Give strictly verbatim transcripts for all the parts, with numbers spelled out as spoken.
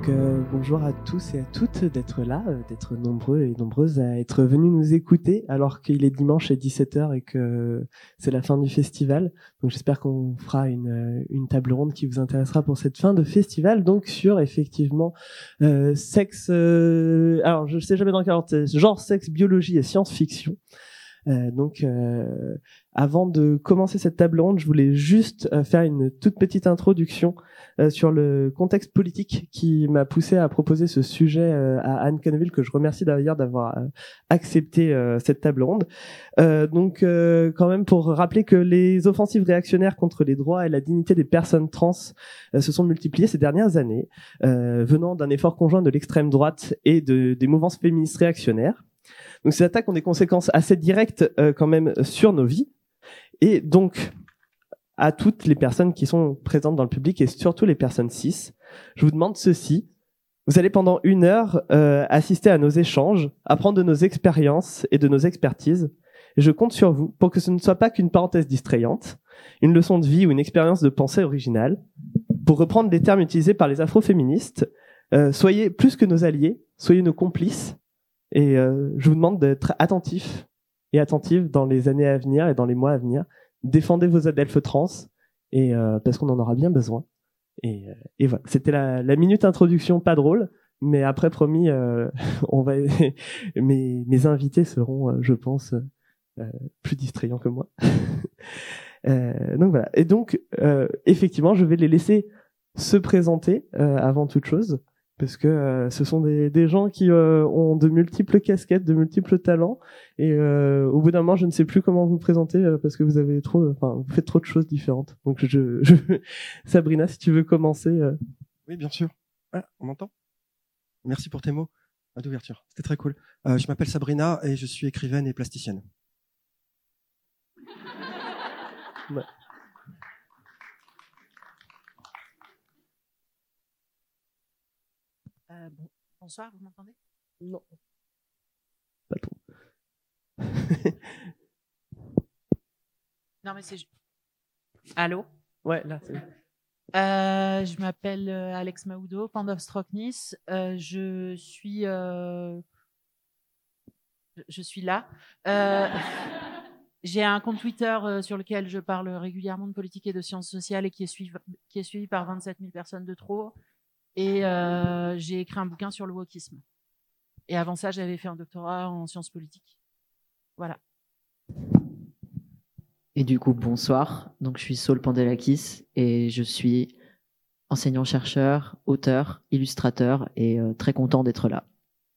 Donc euh, bonjour à tous et à toutes d'être là, euh, d'être nombreux et nombreuses à être venus nous écouter alors qu'il est dimanche à dix-sept heures et que c'est la fin du festival. Donc j'espère qu'on fera une, une table ronde qui vous intéressera pour cette fin de festival, donc sur effectivement euh, sexe, euh, alors je sais jamais dans quel ordre, genre sexe, biologie et science-fiction. Euh, donc, euh, avant de commencer cette table ronde, je voulais juste euh, faire une toute petite introduction euh, sur le contexte politique qui m'a poussé à proposer ce sujet euh, à Anne Canneville, que je remercie d'ailleurs d'avoir euh, accepté euh, cette table ronde. Euh, donc, euh, quand même, pour rappeler que les offensives réactionnaires contre les droits et la dignité des personnes trans euh, se sont multipliées ces dernières années, euh, venant d'un effort conjoint de l'extrême droite et de, des mouvances féministes réactionnaires. Donc ces attaques ont des conséquences assez directes euh, quand même sur nos vies. Et donc, à toutes les personnes qui sont présentes dans le public et surtout les personnes cis, je vous demande ceci. Vous allez pendant une heure euh, assister à nos échanges, apprendre de nos expériences et de nos expertises. Et je compte sur vous pour que ce ne soit pas qu'une parenthèse distrayante, une leçon de vie ou une expérience de pensée originale. Pour reprendre les termes utilisés par les afroféministes, euh, soyez plus que nos alliés, soyez nos complices. Et euh, je vous demande d'être attentifs et attentives dans les années à venir et dans les mois à venir. Défendez vos adelphes trans, et euh, parce qu'on en aura bien besoin. Et, euh, et voilà, c'était la, la minute introduction, pas drôle, mais après promis, euh, on va mes, mes invités seront, euh, je pense, euh, plus distrayants que moi. euh, donc voilà. Et donc, euh, effectivement, je vais les laisser se présenter euh, avant toute chose. Parce que euh, ce sont des, des gens qui euh, ont de multiples casquettes, de multiples talents, et euh, au bout d'un moment, je ne sais plus comment vous présenter euh, parce que vous avez trop, enfin, vous faites trop de choses différentes. Donc, je, je... Sabrina, si tu veux commencer. Euh... Oui, bien sûr. Ah, on m'entend ? Merci pour tes mots d'ouverture. C'était très cool. Euh, je m'appelle Sabrina et je suis écrivaine et plasticienne. Ouais. Euh, bon, bonsoir, vous m'entendez ? Non. Pas trop. Non, mais c'est... Allô ? Ouais, là, c'est... Euh, je m'appelle Alex Maoudo, Pandov Stroknis. Euh, je suis... Euh... Je suis là. Euh... J'ai un compte Twitter euh, sur lequel je parle régulièrement de politique et de sciences sociales et qui est suivi, qui est suivi par vingt-sept mille personnes de trop. Et euh, j'ai écrit un bouquin sur le wokisme. Et avant ça, j'avais fait un doctorat en sciences politiques. Voilà. Et du coup, bonsoir. Donc, je suis Saul Pandelakis et je suis enseignant-chercheur, auteur, illustrateur et euh, très content d'être là.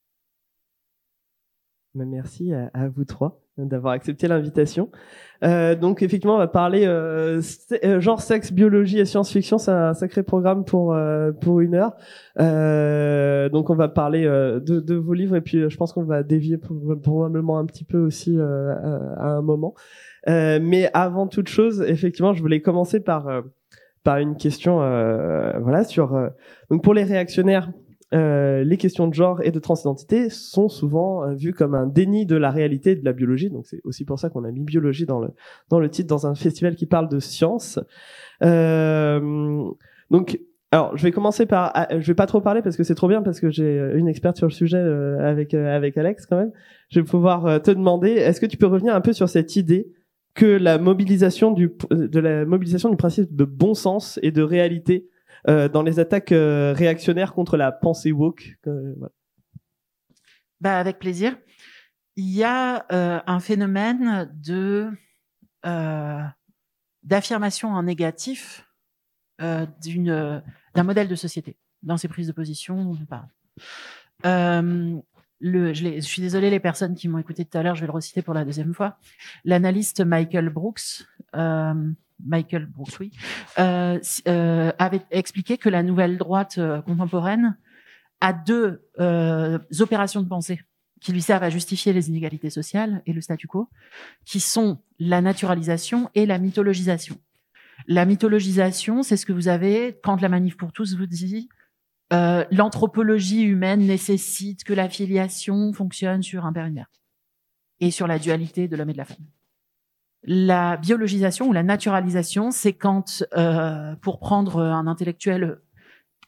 Merci à, à vous trois d'avoir accepté l'invitation. Euh, donc effectivement, on va parler euh, genre sexe, biologie et science-fiction. C'est un sacré programme pour euh, pour une heure. Euh, donc on va parler euh, de, de vos livres et puis je pense qu'on va dévier probablement un petit peu aussi euh, à, à un moment. Euh, mais avant toute chose, effectivement, je voulais commencer par euh, par une question, euh, voilà, sur euh, donc pour les réactionnaires. Euh, les questions de genre et de transidentité sont souvent euh, vues comme un déni de la réalité et de la biologie. Donc c'est aussi pour ça qu'on a mis biologie dans le dans le titre, dans un festival qui parle de science. Euh, donc, alors je vais commencer par, je vais pas trop parler parce que c'est trop bien parce que j'ai une experte sur le sujet euh, avec euh, avec Alex quand même. Je vais pouvoir euh, te demander, est-ce que tu peux revenir un peu sur cette idée que la mobilisation du de la mobilisation du principe de bon sens et de réalité Euh, dans les attaques euh, réactionnaires contre la pensée woke. Euh, voilà. Bah, avec plaisir. Il y a euh, un phénomène de euh, d'affirmation en négatif euh, d'une d'un modèle de société dans ces prises de position dont on parle. Euh, le, je, je suis désolée les personnes qui m'ont écouté tout à l'heure, je vais le reciter pour la deuxième fois. L'analyste Michael Brooks. Euh, Michael Brooks, oui, euh, euh, avait expliqué que la nouvelle droite euh, contemporaine a deux euh, opérations de pensée qui lui servent à justifier les inégalités sociales et le statu quo, qui sont la naturalisation et la mythologisation. La mythologisation, c'est ce que vous avez quand la Manif pour tous vous dit euh, l'anthropologie humaine nécessite que la filiation fonctionne sur un père et une mère et sur la dualité de l'homme et de la femme. La biologisation ou la naturalisation, c'est quand, euh, pour prendre un intellectuel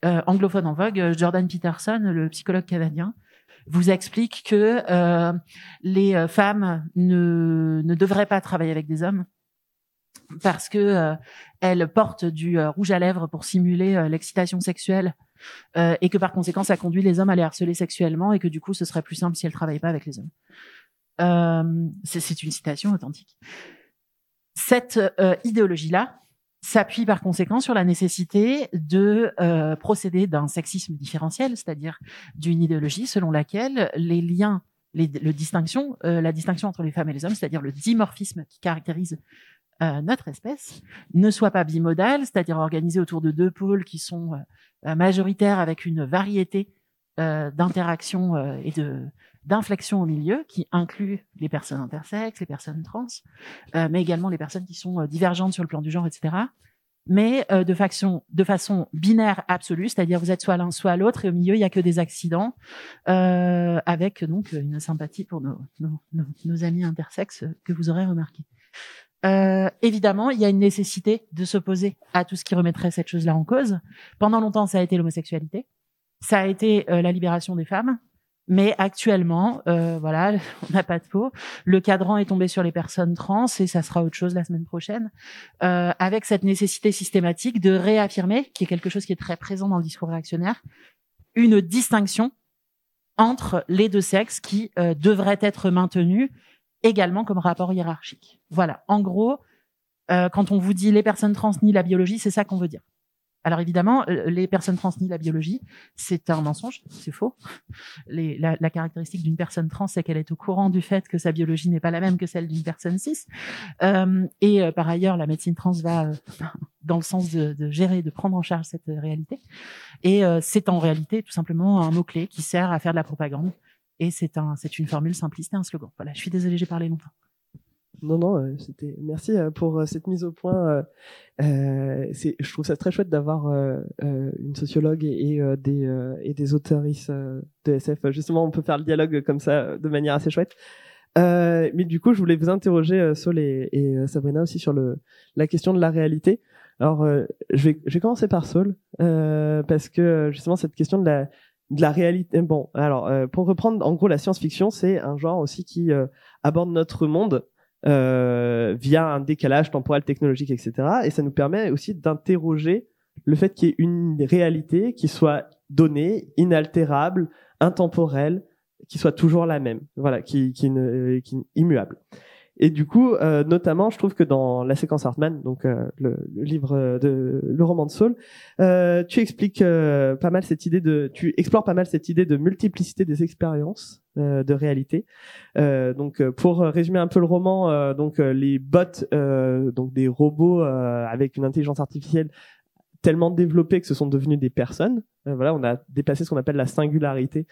euh, anglophone en vogue, Jordan Peterson, le psychologue canadien, vous explique que euh, les femmes ne, ne devraient pas travailler avec des hommes parce que euh, elles portent du euh, rouge à lèvres pour simuler euh, l'excitation sexuelle euh, et que par conséquent ça conduit les hommes à les harceler sexuellement et que du coup ce serait plus simple si elles travaillaient pas avec les hommes. Euh, c'est, c'est une citation authentique. Cette euh, idéologie-là s'appuie par conséquent sur la nécessité de euh, procéder d'un sexisme différentiel, c'est-à-dire d'une idéologie selon laquelle les liens, les, le distinction, euh, la distinction entre les femmes et les hommes, c'est-à-dire le dimorphisme qui caractérise euh, notre espèce, ne soit pas bimodal, c'est-à-dire organisé autour de deux pôles qui sont euh, majoritaires avec une variété euh, d'interactions euh, et de d'inflexions au milieu, qui inclut les personnes intersexes, les personnes trans, euh, mais également les personnes qui sont euh, divergentes sur le plan du genre, et cetera. Mais euh, de façon de façon binaire absolue, c'est-à-dire vous êtes soit l'un soit l'autre, et au milieu il y a que des accidents, euh, avec donc une sympathie pour nos, nos, nos, nos amis intersexes que vous aurez remarqué. Euh, évidemment, il y a une nécessité de s'opposer à tout ce qui remettrait cette chose-là en cause. Pendant longtemps, ça a été l'homosexualité, ça a été euh, la libération des femmes. Mais actuellement, euh, voilà, on n'a pas de peau. Le cadran est tombé sur les personnes trans et ça sera autre chose la semaine prochaine, euh, avec cette nécessité systématique de réaffirmer, qui est quelque chose qui est très présent dans le discours réactionnaire, une distinction entre les deux sexes qui euh, devrait être maintenue également comme rapport hiérarchique. Voilà, en gros, euh, quand on vous dit les personnes trans nient la biologie, c'est ça qu'on veut dire. Alors évidemment, les personnes trans nient la biologie, c'est un mensonge, c'est faux. Les, la, la caractéristique d'une personne trans, c'est qu'elle est au courant du fait que sa biologie n'est pas la même que celle d'une personne cis. Euh, et euh, par ailleurs, la médecine trans va euh, dans le sens de, de gérer, de prendre en charge cette euh, réalité. Et euh, c'est en réalité tout simplement un mot-clé qui sert à faire de la propagande. Et c'est un, c'est une formule simpliste et un slogan. Voilà, je suis désolée, j'ai parlé longtemps. Non, non, euh, c'était. Merci euh, pour euh, cette mise au point. Euh, euh, c'est, je trouve ça très chouette d'avoir euh, euh, une sociologue et, et euh, des euh, et des auteuristes euh, de S F. Justement, on peut faire le dialogue comme ça euh, de manière assez chouette. Euh, mais du coup, je voulais vous interroger, euh, Saul et, et euh, Sabrina aussi sur le la question de la réalité. Alors, euh, je vais je vais commencer par Saul euh, parce que justement cette question de la de la réalité. Bon, alors euh, pour reprendre, en gros, la science-fiction, c'est un genre aussi qui euh, aborde notre monde. Euh, via un décalage temporel, technologique, et cetera. Et ça nous permet aussi d'interroger le fait qu'il y ait une réalité qui soit donnée, inaltérable, intemporelle, qui soit toujours la même, voilà, qui, qui, ne, qui immuable. Et du coup, euh, notamment, je trouve que dans la séquence Hartman, donc euh, le, le livre de le roman de Saul, euh, tu expliques euh, pas mal cette idée de, tu explores pas mal cette idée de multiplicité des expériences euh, de réalité. Euh, donc, pour résumer un peu le roman, euh, donc euh, les bots, euh, donc des robots euh, avec une intelligence artificielle tellement développés que ce sont devenus des personnes. Euh, voilà, on a dépassé ce qu'on appelle la singularité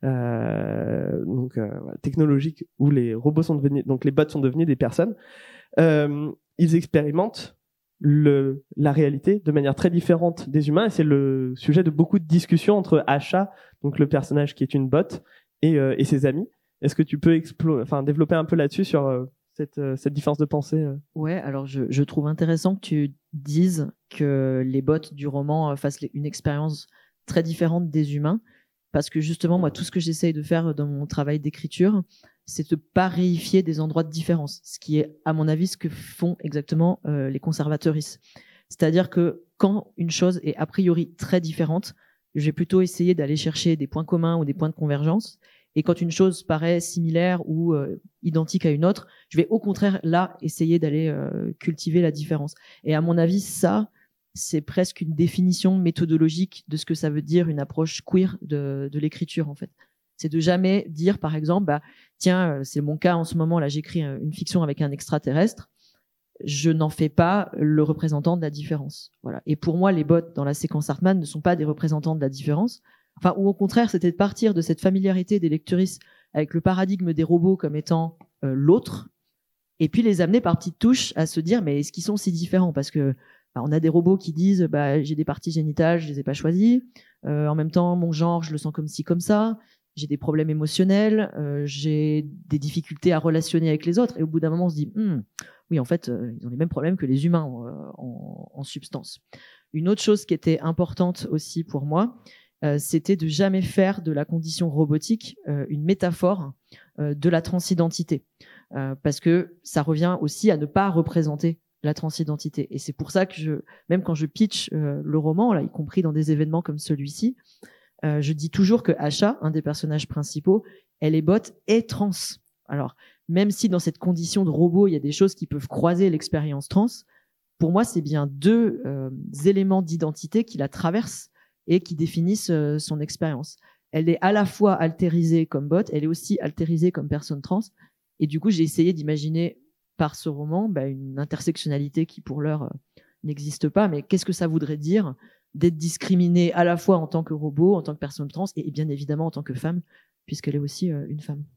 euh, donc euh, technologique où les robots sont devenus, donc les bots sont devenus des personnes. Euh, ils expérimentent le la réalité de manière très différente des humains et c'est le sujet de beaucoup de discussions entre Asha, donc le personnage qui est une bot, et, euh, et ses amis. Est-ce que tu peux explo- enfin développer un peu là-dessus sur euh, cette, euh, cette différence de pensée euh. Ouais, alors je, je trouve intéressant que tu dises que les bots du roman euh, fassent les, une expérience très différente des humains, parce que justement, moi, tout ce que j'essaye de faire dans mon travail d'écriture, c'est de pas réifier des endroits de différence, ce qui est, à mon avis, ce que font exactement euh, les conservateuristes. C'est-à-dire que quand une chose est a priori très différente, je vais plutôt essayer d'aller chercher des points communs ou des points de convergence. Et quand une chose paraît similaire ou euh, identique à une autre, je vais au contraire là essayer d'aller euh, cultiver la différence. Et à mon avis, ça, c'est presque une définition méthodologique de ce que ça veut dire une approche queer de, de l'écriture en fait. C'est de jamais dire, par exemple, bah tiens, c'est mon cas en ce moment là, j'écris une fiction avec un extraterrestre, je n'en fais pas le représentant de la différence. Voilà. Et pour moi, les bots dans la séquence Hartman ne sont pas des représentants de la différence. Enfin, ou au contraire, c'était de partir de cette familiarité des lectrices avec le paradigme des robots comme étant euh, l'autre, et puis les amener par petites touches à se dire, mais est-ce qu'ils sont si différents ? Parce que bah, on a des robots qui disent, bah j'ai des parties génitales, je les ai pas choisies. Euh, en même temps, mon genre, je le sens comme ci, comme ça. J'ai des problèmes émotionnels, euh, j'ai des difficultés à relationner avec les autres. Et au bout d'un moment, on se dit, hm, oui, en fait, euh, ils ont les mêmes problèmes que les humains euh, en, en substance. Une autre chose qui était importante aussi pour moi, euh, c'était de jamais faire de la condition robotique euh, une métaphore euh, de la transidentité. Euh, parce que ça revient aussi à ne pas représenter la transidentité. Et c'est pour ça que je, même quand je pitch euh, le roman, là, y compris dans des événements comme celui-ci, euh, je dis toujours que Asha, un des personnages principaux, elle est bot et trans. Alors, même si dans cette condition de robot, il y a des choses qui peuvent croiser l'expérience trans, pour moi, c'est bien deux euh, éléments d'identité qui la traversent et qui définissent euh, son expérience. Elle est à la fois altérisée comme bot, elle est aussi altérisée comme personne trans. Et du coup, j'ai essayé d'imaginer par ce roman bah, une intersectionnalité qui, pour l'heure, euh, n'existe pas. Mais qu'est-ce que ça voudrait dire d'être discriminée à la fois en tant que robot, en tant que personne trans, et bien évidemment en tant que femme, puisqu'elle est aussi euh, une femme.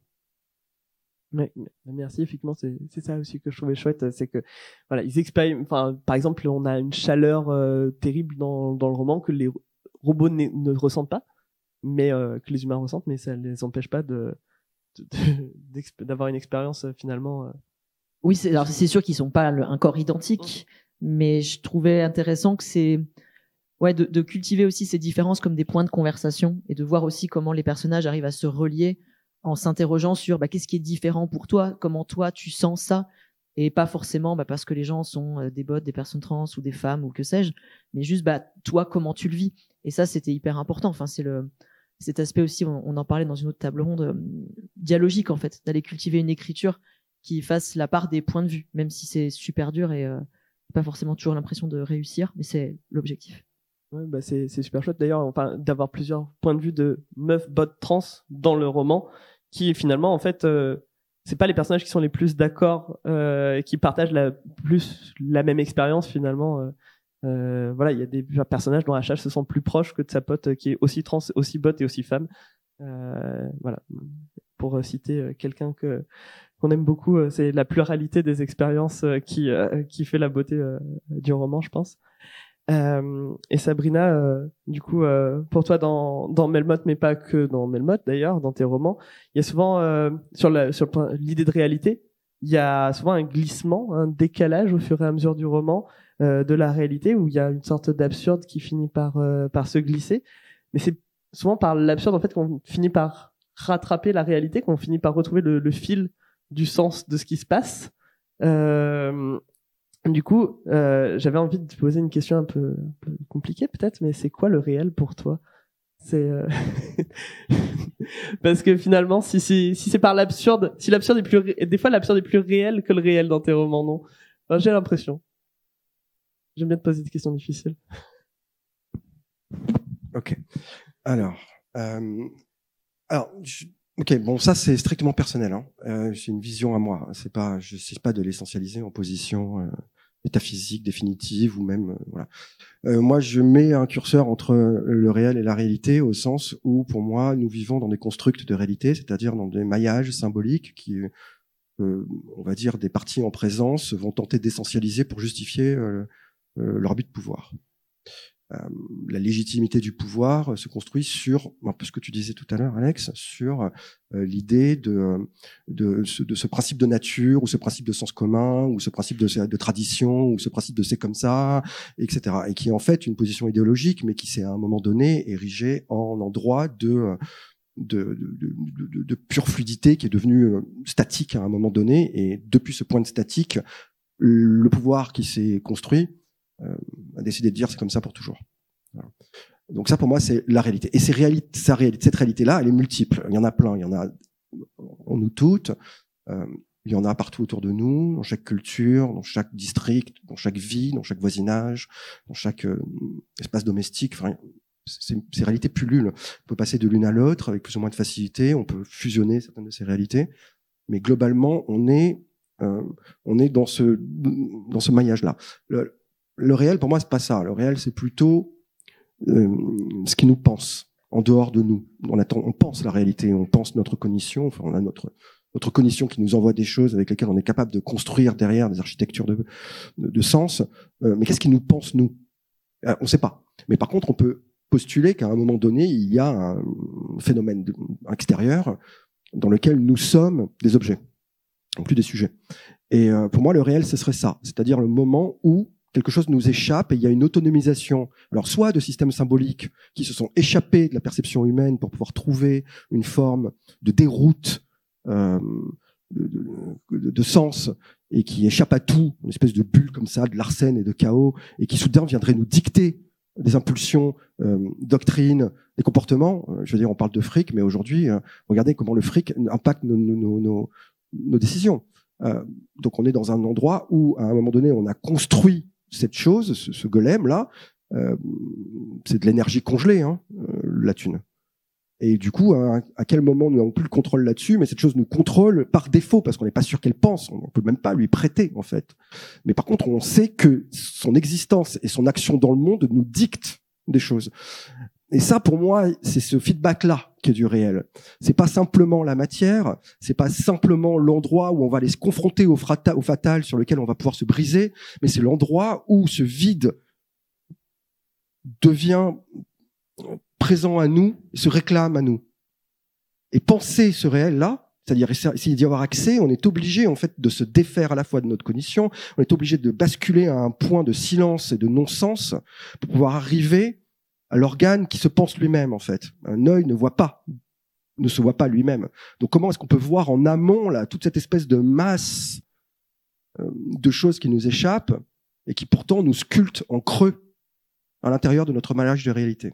Ouais, merci. Effectivement, c'est c'est ça aussi que je trouvais chouette, c'est que voilà, ils expérimentent. Enfin, par exemple, on a une chaleur euh, terrible dans dans le roman que les robots ne, ne ressentent pas, mais euh, que les humains ressentent, mais ça les empêche pas de, de, de d'avoir une expérience euh, finalement. Euh... Oui, c'est alors c'est sûr qu'ils sont pas le, un corps identique, mmh. mais je trouvais intéressant que c'est ouais de, de cultiver aussi ces différences comme des points de conversation et de voir aussi comment les personnages arrivent à se relier en s'interrogeant sur bah, qu'est-ce qui est différent pour toi, comment toi tu sens ça, et pas forcément bah, parce que les gens sont euh, des bots, des personnes trans ou des femmes ou que sais-je, mais juste bah, toi comment tu le vis. Et ça c'était hyper important. Enfin c'est le cet aspect aussi, on, on en parlait dans une autre table ronde euh, dialogique en fait, d'aller cultiver une écriture qui fasse la part des points de vue, même si c'est super dur et euh, pas forcément toujours l'impression de réussir, mais c'est l'objectif. Ouais, bah c'est c'est super chouette d'ailleurs, enfin d'avoir plusieurs points de vue de meufs bot trans dans le roman, qui finalement en fait euh, c'est pas les personnages qui sont les plus d'accord euh, qui partagent la plus la même expérience finalement. Euh, euh, voilà, il y a des personnages dont H H se sent plus proche que de sa pote qui est aussi trans, aussi bot et aussi femme. Euh, voilà, pour citer quelqu'un que qu'on aime beaucoup, c'est la pluralité des expériences qui euh, qui fait la beauté euh, du roman, je pense. Euh, et Sabrina, euh, du coup, euh, pour toi dans dans Melmoth, mais pas que dans Melmoth d'ailleurs, dans tes romans, il y a souvent euh, sur la sur l'idée de réalité, il y a souvent un glissement, un décalage au fur et à mesure du roman euh, de la réalité, où il y a une sorte d'absurde qui finit par euh, par se glisser. Mais c'est souvent par l'absurde en fait qu'on finit par rattraper la réalité, qu'on finit par retrouver le, le fil du sens de ce qui se passe. Euh, Du coup, euh, j'avais envie de te poser une question un peu, un peu compliquée peut-être, mais c'est quoi le réel pour toi ? C'est euh... parce que finalement, si c'est si c'est par l'absurde, si l'absurde est plus, ré... des fois l'absurde est plus réel que le réel dans tes romans, non ? Enfin, j'ai l'impression. J'aime bien te poser des questions difficiles. Ok. Alors, euh... alors. Je... Ok, bon, ça c'est strictement personnel. Hein. Euh, c'est une vision à moi. C'est pas, je sais pas de l'essentialiser en position euh, métaphysique définitive ou même euh, voilà. Euh, moi, je mets un curseur entre le réel et la réalité au sens où, pour moi, nous vivons dans des constructs de réalité, c'est-à-dire dans des maillages symboliques qui, euh, on va dire, des parties en présence vont tenter d'essentialiser pour justifier euh, euh, leur but de pouvoir. Euh, la légitimité du pouvoir euh, se construit sur un peu ce que tu disais tout à l'heure, Alex, sur euh, l'idée de, de, ce, de ce principe de nature, ou ce principe de sens commun, ou ce principe de, de tradition, ou ce principe de c'est comme ça, et cetera. Et qui est en fait une position idéologique, mais qui s'est à un moment donné érigée en endroit de, de, de, de, de, de pure fluidité, qui est devenue statique à un moment donné. Et depuis ce point de statique, le pouvoir qui s'est construit Euh, a décidé de dire c'est comme ça pour toujours. Voilà. Donc ça pour moi c'est la réalité. Et ces réalités, sa réalité, cette réalité-là, elle est multiple. Il y en a plein. Il y en a en nous toutes. Euh, il y en a partout autour de nous, dans chaque culture, dans chaque district, dans chaque vie, dans chaque voisinage, dans chaque euh, espace domestique. Enfin, ces, ces réalités pullulent. On peut passer de l'une à l'autre avec plus ou moins de facilité. On peut fusionner certaines de ces réalités. Mais globalement, on est, euh, on est dans ce, dans ce maillage-là. Le, Le réel, pour moi, c'est pas ça. Le réel, c'est plutôt euh, ce qui nous pense, en dehors de nous. On, attend, on pense la réalité, on pense notre cognition. Enfin, on a notre notre cognition qui nous envoie des choses avec lesquelles on est capable de construire derrière des architectures de de, de sens. Euh, mais qu'est-ce qui nous pense nous ? euh, On ne sait pas. Mais par contre, on peut postuler qu'à un moment donné, il y a un phénomène extérieur dans lequel nous sommes des objets, non plus des sujets. Et euh, pour moi, le réel, ce serait ça, c'est-à-dire le moment où quelque chose nous échappe et il y a une autonomisation. Alors soit de systèmes symboliques qui se sont échappés de la perception humaine pour pouvoir trouver une forme de déroute euh, de, de, de sens et qui échappent à tout, une espèce de bulle comme ça, de l'arsène et de chaos, et qui soudain viendraient nous dicter des impulsions, euh, doctrines, des comportements. Euh, je veux dire, on parle de fric, mais aujourd'hui, euh, regardez comment le fric impacte nos, nos, nos, nos décisions. Euh, donc on est dans un endroit où, à un moment donné, on a construit cette chose, ce, ce golem-là. Euh, c'est de l'énergie congelée, hein, euh, la thune. Et du coup, à, à quel moment nous n'avons plus le contrôle là-dessus, mais cette chose nous contrôle par défaut, parce qu'on n'est pas sûr qu'elle pense, on ne peut même pas lui prêter, en fait. Mais par contre, on sait que son existence et son action dans le monde nous dictent des choses. Et ça, pour moi, c'est ce feedback-là qui est du réel. C'est pas simplement la matière, c'est pas simplement l'endroit où on va aller se confronter au, frata, au fatal sur lequel on va pouvoir se briser, mais c'est l'endroit où ce vide devient présent à nous, se réclame à nous. Et penser ce réel-là, c'est-à-dire essayer d'y avoir accès, on est obligé en fait de se défaire à la fois de notre cognition, on est obligé de basculer à un point de silence et de non-sens pour pouvoir arriver à l'organe qui se pense lui-même en fait. Un œil ne voit pas, ne se voit pas lui-même. Donc comment est-ce qu'on peut voir en amont là toute cette espèce de masse euh, de choses qui nous échappent et qui pourtant nous sculptent en creux à l'intérieur de notre mariage de réalité.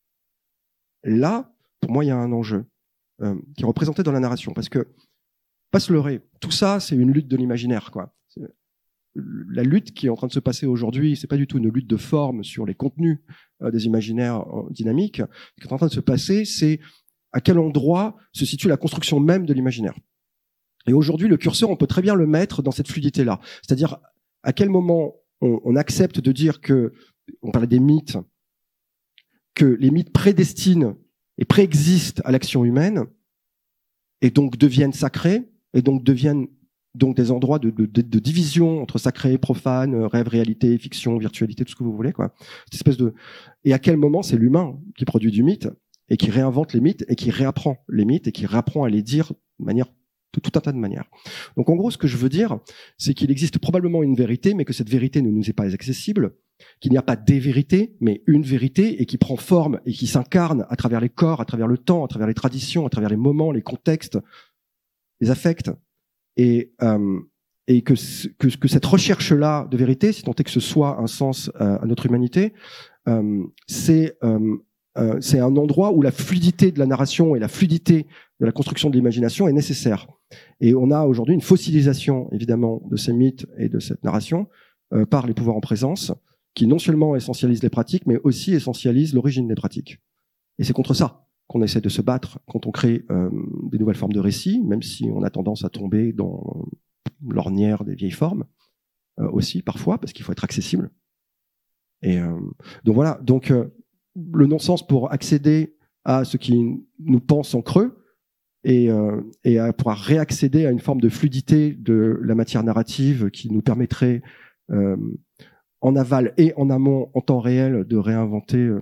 Là, pour moi, il y a un enjeu euh, qui est représenté dans la narration, parce que, pas se leurrer, tout ça, c'est une lutte de l'imaginaire, quoi. C'est, la lutte qui est en train de se passer aujourd'hui, c'est pas du tout une lutte de forme sur les contenus euh, des imaginaires euh, dynamiques. Ce qui est en train de se passer, c'est à quel endroit se situe la construction même de l'imaginaire. Et aujourd'hui, le curseur, on peut très bien le mettre dans cette fluidité-là. C'est-à-dire, à quel moment on, on accepte de dire que, on parlait des mythes, que les mythes prédestinent et préexistent à l'action humaine et donc deviennent sacrés et donc deviennent donc des endroits de, de, de division entre sacré, profane, rêve, réalité, fiction, virtualité, tout ce que vous voulez, quoi. Cette espèce de, et à quel moment c'est l'humain qui produit du mythe et qui réinvente les mythes et qui réapprend les mythes et qui réapprend à les dire de manière, de tout un tas de manières. Donc en gros, ce que je veux dire, c'est qu'il existe probablement une vérité, mais que cette vérité ne nous est pas accessible, qu'il n'y a pas des vérités, mais une vérité, et qui prend forme et qui s'incarne à travers les corps, à travers le temps, à travers les traditions, à travers les moments, les contextes, les affects, et, euh, et que, que, que cette recherche-là de vérité, si tant est que ce soit un sens euh, à notre humanité, euh, c'est euh, euh, c'est un endroit où la fluidité de la narration et la fluidité de la construction de l'imagination est nécessaire. Et on a aujourd'hui une fossilisation, évidemment, de ces mythes et de cette narration euh, par les pouvoirs en présence, qui non seulement essentialise les pratiques, mais aussi essentialise l'origine des pratiques. Et c'est contre ça qu'on essaie de se battre quand on crée euh, des nouvelles formes de récits, même si on a tendance à tomber dans l'ornière des vieilles formes, euh, aussi, parfois, parce qu'il faut être accessible. Et euh, donc voilà, donc euh, le non-sens pour accéder à ce qui nous pense en creux, et, euh, et à pouvoir réaccéder à une forme de fluidité de la matière narrative qui nous permettrait euh, en aval et en amont, en temps réel, de réinventer euh,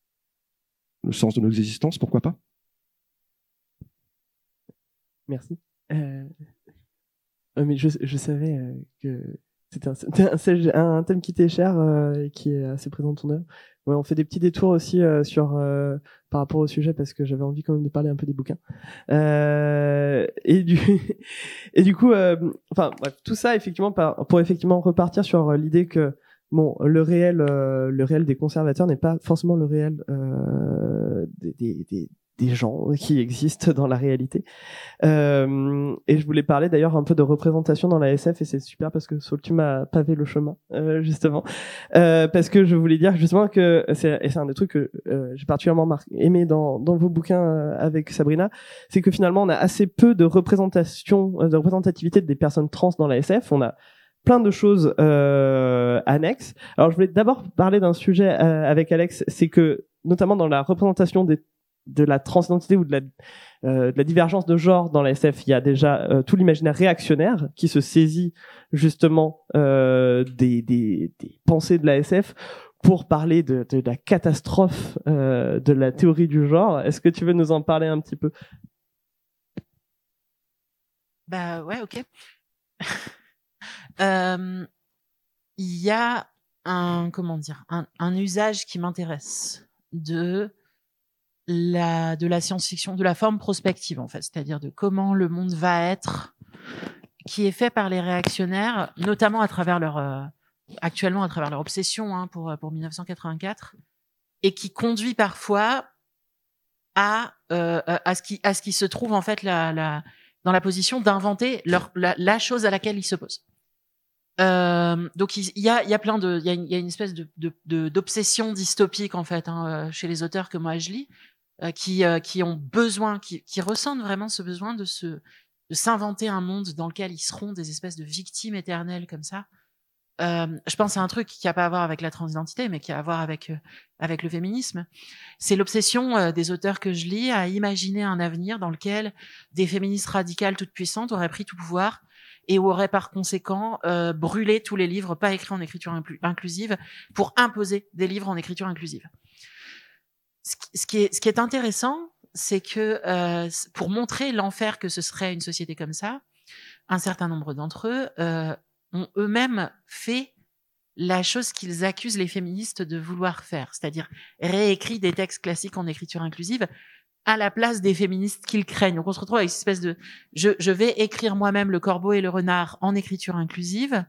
le sens de nos existences, pourquoi pas ? Merci. Euh... Oh, mais je, je savais euh, que c'était un, un, un thème qui t'est cher euh, et qui est assez présent dans ton œuvre. Ouais, on fait des petits détours aussi euh, sur euh, par rapport au sujet parce que j'avais envie quand même de parler un peu des bouquins. Euh, et du et du coup, euh, enfin bref, tout ça effectivement par, pour effectivement repartir sur l'idée que bon, le réel, euh, le réel des conservateurs n'est pas forcément le réel euh, des, des, des, des gens qui existent dans la réalité. Euh, et je voulais parler d'ailleurs un peu de représentation dans la S F, et c'est super parce que Saul, tu m'as pavé le chemin, euh, justement. Euh, parce que je voulais dire justement que, c'est, et c'est un des trucs que euh, j'ai particulièrement mar- aimé dans, dans vos bouquins euh, avec Sabrina, c'est que finalement on a assez peu de représentation, de représentativité des personnes trans dans la S F. On a plein de choses euh, annexes. Alors je voulais d'abord parler d'un sujet euh, avec Alex, c'est que notamment dans la représentation des, de la transidentité ou de la, euh, de la divergence de genre dans la S F, il y a déjà euh, tout l'imaginaire réactionnaire qui se saisit justement euh, des, des, des pensées de la S F pour parler de, de la catastrophe euh, de la théorie du genre. Est-ce que tu veux nous en parler un petit peu ? Bah ouais, ok. Euh, il y a un comment dire un, un usage qui m'intéresse de la de la science-fiction, de la forme prospective en fait, c'est-à-dire de comment le monde va être, qui est fait par les réactionnaires, notamment à travers leur euh, actuellement à travers leur obsession hein, pour pour mille neuf cent quatre-vingt-quatre, et qui conduit parfois à euh, à ce qui à ce qui se trouve en fait la la dans la position d'inventer leur la, la chose à laquelle ils s'opposent. Euh, donc il y a il y a plein de il y a une, il y a une espèce de, de, de d'obsession dystopique en fait hein, chez les auteurs que moi je lis euh, qui euh, qui ont besoin qui qui ressentent vraiment ce besoin de se de s'inventer un monde dans lequel ils seront des espèces de victimes éternelles comme ça. Euh, je pense à un truc qui a pas à voir avec la transidentité mais qui a à voir avec euh, avec le féminisme. C'est l'obsession euh, des auteurs que je lis à imaginer un avenir dans lequel des féministes radicales toutes puissantes auraient pris tout pouvoir et aurait par conséquent euh, brûlé tous les livres pas écrits en écriture inclu- inclusive pour imposer des livres en écriture inclusive. Ce qui, ce qui est, ce qui est intéressant, c'est que euh, pour montrer l'enfer que ce serait une société comme ça, un certain nombre d'entre eux euh, ont eux-mêmes fait la chose qu'ils accusent les féministes de vouloir faire, c'est-à-dire réécrit des textes classiques en écriture inclusive à la place des féministes qu'ils craignent. Donc on se retrouve avec une espèce de je, je vais écrire moi-même Le Corbeau et le Renard en écriture inclusive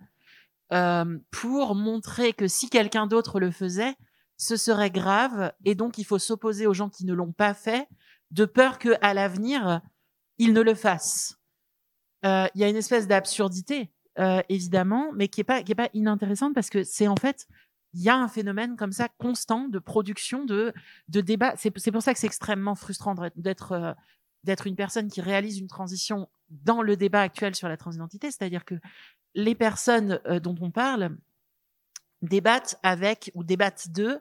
euh, pour montrer que si quelqu'un d'autre le faisait, ce serait grave et donc il faut s'opposer aux gens qui ne l'ont pas fait de peur que à l'avenir ils ne le fassent. Il euh, y a une espèce d'absurdité euh, évidemment, mais qui est pas qui est pas inintéressante parce que c'est en fait il y a un phénomène comme ça constant de production, de, de débat. C'est, c'est pour ça que c'est extrêmement frustrant d'être, euh, d'être une personne qui réalise une transition dans le débat actuel sur la transidentité. C'est-à-dire que les personnes euh, dont on parle débattent avec ou débattent de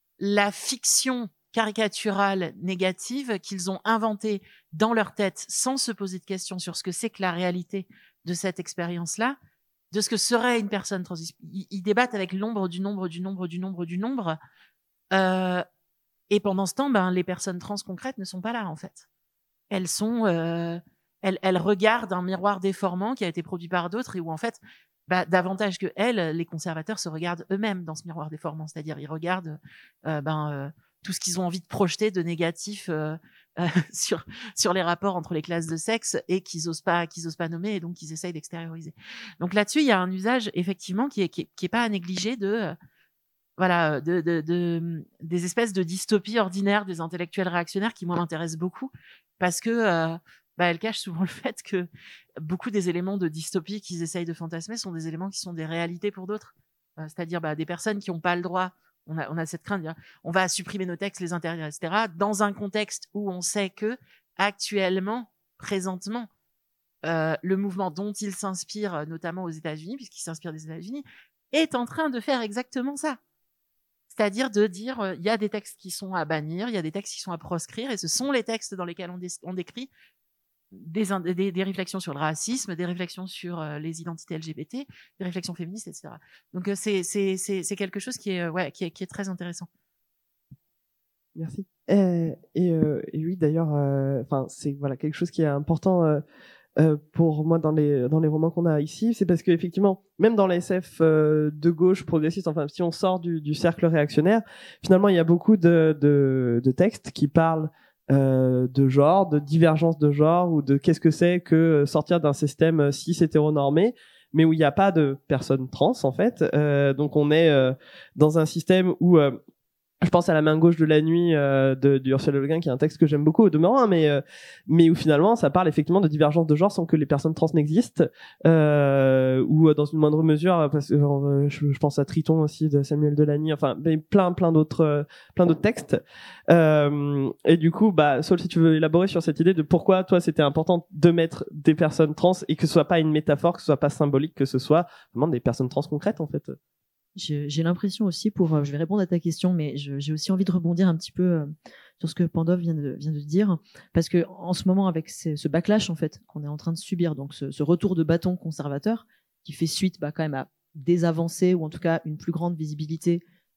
la fiction caricaturale négative qu'ils ont inventée dans leur tête sans se poser de questions sur ce que c'est que la réalité de cette expérience-là, de ce que serait une personne trans. Ils, ils débattent avec l'ombre du nombre, du nombre, du nombre, du nombre. Euh, et pendant ce temps, ben, les personnes trans concrètes ne sont pas là, en fait. Elles sont, euh, elles, elles regardent un miroir déformant qui a été produit par d'autres et où, en fait, bah, davantage que elles, les conservateurs se regardent eux-mêmes dans ce miroir déformant. C'est-à-dire, ils regardent, euh, ben, euh, tout ce qu'ils ont envie de projeter de négatif euh, euh, sur sur les rapports entre les classes de sexe et qu'ils osent pas qu'ils osent pas nommer et donc qu'ils essayent d'extérioriser. Donc là-dessus, il y a un usage effectivement qui est qui est, qui est pas à négliger de euh, voilà de, de de des espèces de dystopies ordinaires des intellectuels réactionnaires qui moi m'intéressent beaucoup parce que euh, bah elles cachent souvent le fait que beaucoup des éléments de dystopie qu'ils essayent de fantasmer sont des éléments qui sont des réalités pour d'autres. Euh, c'est-à-dire bah des personnes qui n'ont pas le droit. On a, on a cette crainte de dire, on va supprimer nos textes, les interdire, et cetera, dans un contexte où on sait que, actuellement, présentement, euh, le mouvement dont il s'inspire, notamment aux États-Unis, puisqu'il s'inspire des États-Unis, est en train de faire exactement ça. C'est-à-dire de dire, il euh, y a des textes qui sont à bannir, il y a des textes qui sont à proscrire, et ce sont les textes dans lesquels on, dé- on décrit Des, des, des réflexions sur le racisme, des réflexions sur euh, les identités L G B T, des réflexions féministes, et cetera. Donc euh, c'est c'est c'est c'est quelque chose qui est euh, ouais qui est qui est très intéressant. Merci. Et, et, euh, et oui d'ailleurs, enfin euh, c'est voilà quelque chose qui est important euh, euh, pour moi dans les dans les romans qu'on a ici, c'est parce que effectivement même dans la S F euh, de gauche progressiste, enfin si on sort du, du cercle réactionnaire, finalement il y a beaucoup de de, de textes qui parlent Euh, de genre, de divergence de genre ou de qu'est-ce que c'est que sortir d'un système cis hétéronormé, mais où il n'y a pas de personnes trans en fait. Euh, donc on est euh, dans un système où euh, je pense à La main gauche de la nuit euh, de, de Ursula Le Guin, qui est un texte que j'aime beaucoup au demeurant, mais euh, mais où finalement ça parle effectivement de divergence de genre sans que les personnes trans n'existent, euh, ou dans une moindre mesure, parce que euh, je, je pense à Triton aussi de Samuel Delany, enfin plein plein d'autres euh, plein d'autres textes. Euh, et du coup, bah Saul, si tu veux élaborer sur cette idée de pourquoi toi c'était important de mettre des personnes trans et que ce soit pas une métaphore, que ce soit pas symbolique, que ce soit vraiment des personnes trans concrètes en fait. J'ai, j'ai l'impression aussi, pour, euh, je vais répondre à ta question, mais je, j'ai aussi envie de rebondir un petit peu euh, sur ce que Pandov vient de, vient de dire, parce que en ce moment, avec ce, ce backlash en fait qu'on est en train de subir, donc ce, ce retour de bâton conservateur, qui fait suite bah, quand même à des avancées ou en tout cas une plus grande visibilité